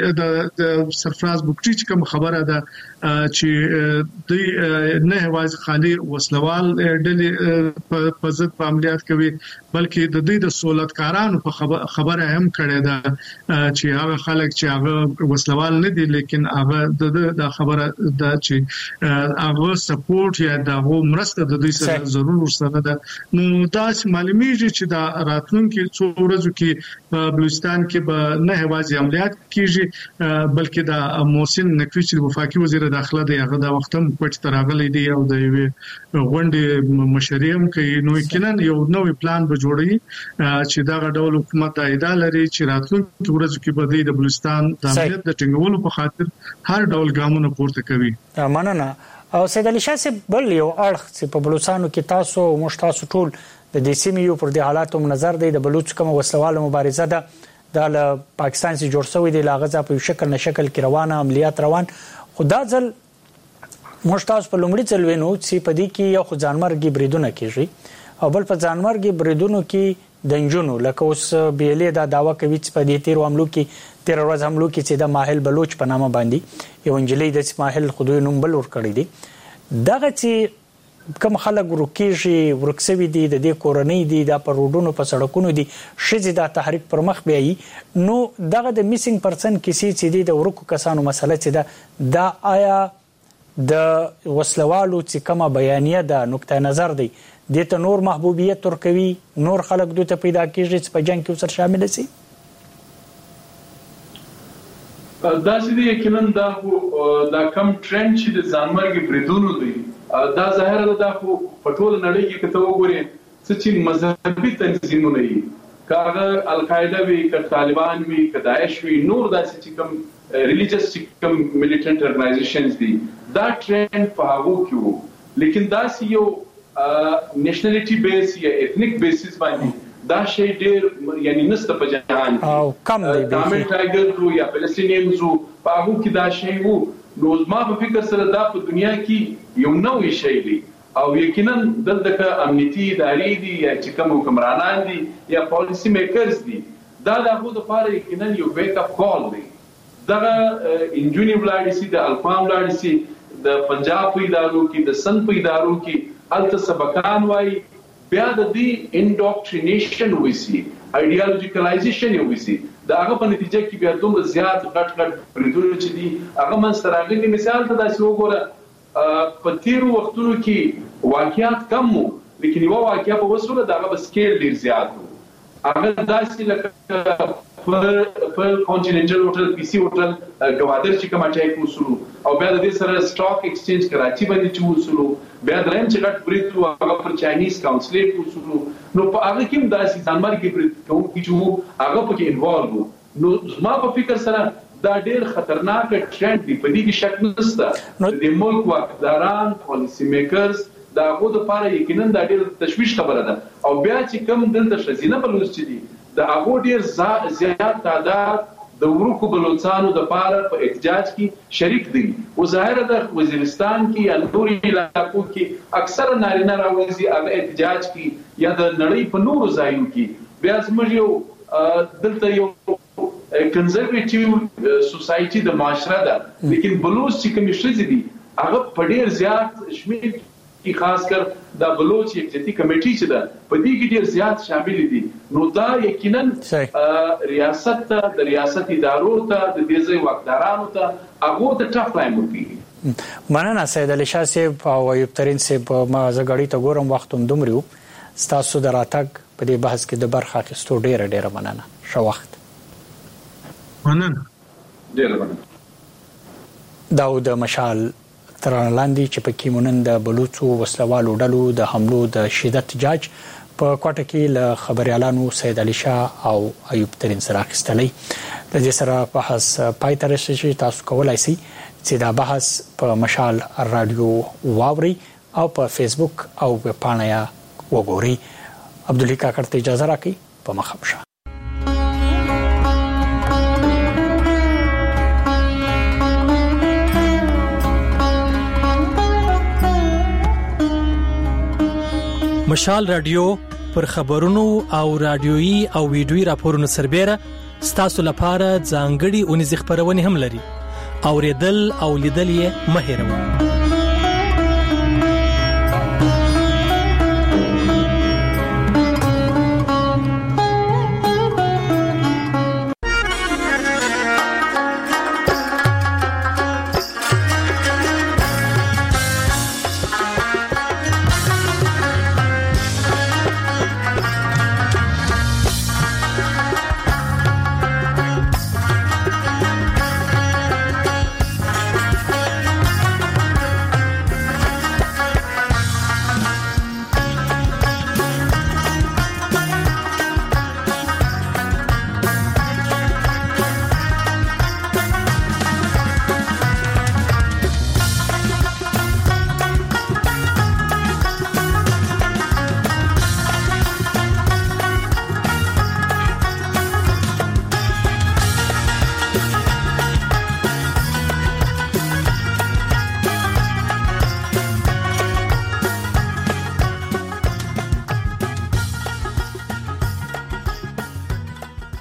Speaker 8: د سرفراز بوکټي چې کوم خبره ده چې دوی نه هواز خالي وسلوال ډلې په ضد په عملیات کوي بلکې د دوی د سہولتکارانو په خبره هم کړې ده چې هغه خلک چې هغه وسلوال نه دي لیکن هغه د خبره ده چې هغه سپورټ یا د مرسته د دوی سره ضرور سره ده. نو تاسو معلومیږي چې دا راتلونکي څو ورځو کې په بلوچستان کې به نه هواز عملیات کیږي بلکې د محسن نقوی چې وفاقي وفاقي وزیر داخله دی هغه د وخت هم کوټ تراغلي دی او د غونډې مشریم کوي نو یقینا یو نوې پلان به جوړي چې دا ډول حکومت د ایدا لري چې راتلونکي ورځو کې به د بلوچستان د امنیت د ټینګولو په خاطر هر ډول ګامونه پورته کوي.
Speaker 4: مننه. او سید علي شاه صاحب بل یو اړخ چې په بلوچستان کې تاسو مشتاسو ټول د دې سیمې پر د حالاتو نظر دی د بلوچ کوم وسلواله مبارزه ده د پاکستان سي جوړ شوی دی لاغه په شکل نشکل کې روانه عملیات روان خدا ځل مشتاس په لومړي ځل وینو چې په دې کې یو ځانمرګي بریدونه کیږي او بل په ځانمرګي بریدونو کې د انجونو لکه اوس بیلې دا داوا کوي چې په دې 13 حملو کې 13 ورځ حملو کې چې د ماهل بلوچ په نامه باندې یو انجلۍ د ماهل خدوی نوم بل ور کړی دی دغه چې کوم خلک ورکیږي ورکسوي دي د دې کورنۍ دي د پروډونو په سړکونو دي شزي د تحریک پر مخ بیاي نو دغه د میسینګ پرسن کسی چې دي د ورکو کسانو مسله چې دا آیا د وسلوالو چې کومه بیانیه ده نقطه نظر دی د ته نور محبوبیت ورکوي نور خلک دوی ته پیدا کیږي چې په جنگ کې سره شامل شي
Speaker 6: دا چې یقینا دا کم ټرند چې د ځانمرګي بریدونو دی دا ظاهر ده خو په ټول نړۍ کې کته وګورئ چې مذهبي تنظیمونه دي کاغه القاعده وی ک طالبان وی ک داعش وی نور داسې چې کوم ریلیجیس چې کوم میلیټنټ ارګنایزیشنز دي دا ټرند په هغه کې وو لیکن دا سی یو نېشنلټي بیس یا ایتنیک بیسس باندې دا شی ډېر یعنی نسته په جهان
Speaker 4: او کم دی
Speaker 6: تامل ټایګر یا فلسطینیانز په هغه کې دا شی وو نو زما په فکر سره دا په دنیا کې یو نوې شی دی او یقینا دلته امنیتي ادارې دي یا چې کوم حکمرانان دي یا پالیسی میکرز دي دا د هغو لپاره یقینا یو ویک اپ کال دی دغه انجونی ولاړ سي د الفام ولاړ سي د پنجاب په ادارو کې د سن په ادارو کې الته سبقان وای بیا د دې انډوکټرینیشن وسی ایډیالوژیکلایزیشن وسی دا هغه په نتیجه کې بیا دومره زیات غټ بریدونه چې دي هغه منستراغلي مثال ته داسې وګوره په تیرو وختونو کې واقعیت کم وو لیکن یو واقعیا په وسوله دا هغه سکیل ډیر زیات وو هغه داسې لکه پر کانټیننټل هوټل پی سی هوټل گوادر چې کوم اټیک وسلو او بیا د دې سره سٹاک ایکسچینج کراچي باندې چې وسلو بیا درېم چې غټ برید وو هغه پر چاینیز کونسلیټ وسلو نو په هغه کې داسې ځانمرګي برید کوم چې هغه پکې انوالو وو نو زما په فکر سره دا ډېر خطرناک ټرند دی په دې کې شک نشته د ملک واکداران پالیسی میکرز دا غو د پاره یقینا دا ډېر تشویش خبره ده او بیا چې کوم دلته شزینه بلوچ چې دي دا هغه ډېر زیات تعداد د ورکو بلوچستانو د پاره په احتجاج کې شریک دي او ظاهر ده وزیرستان کې یا نوري علاقو کې اکثر نارینه راوځي هغه احتجاج کې یا د نړۍ په نورو ځایونو کې بیا زموږ یو دلته یو کنزرویټیو سوسایټي د معاشره ده لیکن بلوچ چې کوم شې دي هغه په ډېر زیات شمیر کې خاص کر د بلوچ یکجهتي کمیټي چې ده په دې کې ډېر زیات شامل دي نو دا یقینا ریاست ته د ریاست ادارو ته د دې ځای واکدارانو ته هغه د ټاپ لاین ورکړي
Speaker 4: مننه سید علي شاه صاحب او ایوب ترین صاحب ما زګړی ته ګورم وخت هم دومره ستاسو دراتګ په دې بحث کې د برخه اخیستو ډېر مننه شو وخت
Speaker 8: مننه
Speaker 6: ډېر مننه
Speaker 4: داود مشال ترانلاندي چې په کې مونږ د بلوچو وسلوالو ډلو د حملو د شدت جاج په کوټه کې له خبريالانو سید علي شاه او ایوب ترین سره اخیستلې د دې سره بحث پای ته رسیدي تاسو کولای شئ چې دا بحث په مشال رادیو واوري او په فیسبوک او په پاڼه وګوري عبدالله کاکړ ته اجازه راکړئ په مخه
Speaker 9: مشال رادیو پر خبرونو او رادیويي او ویډیويي راپورونو سربېره ستاسو لپاره ځانګړي اونیز خبرونه هم لري اوریدل او لیدل یې مه هېروئ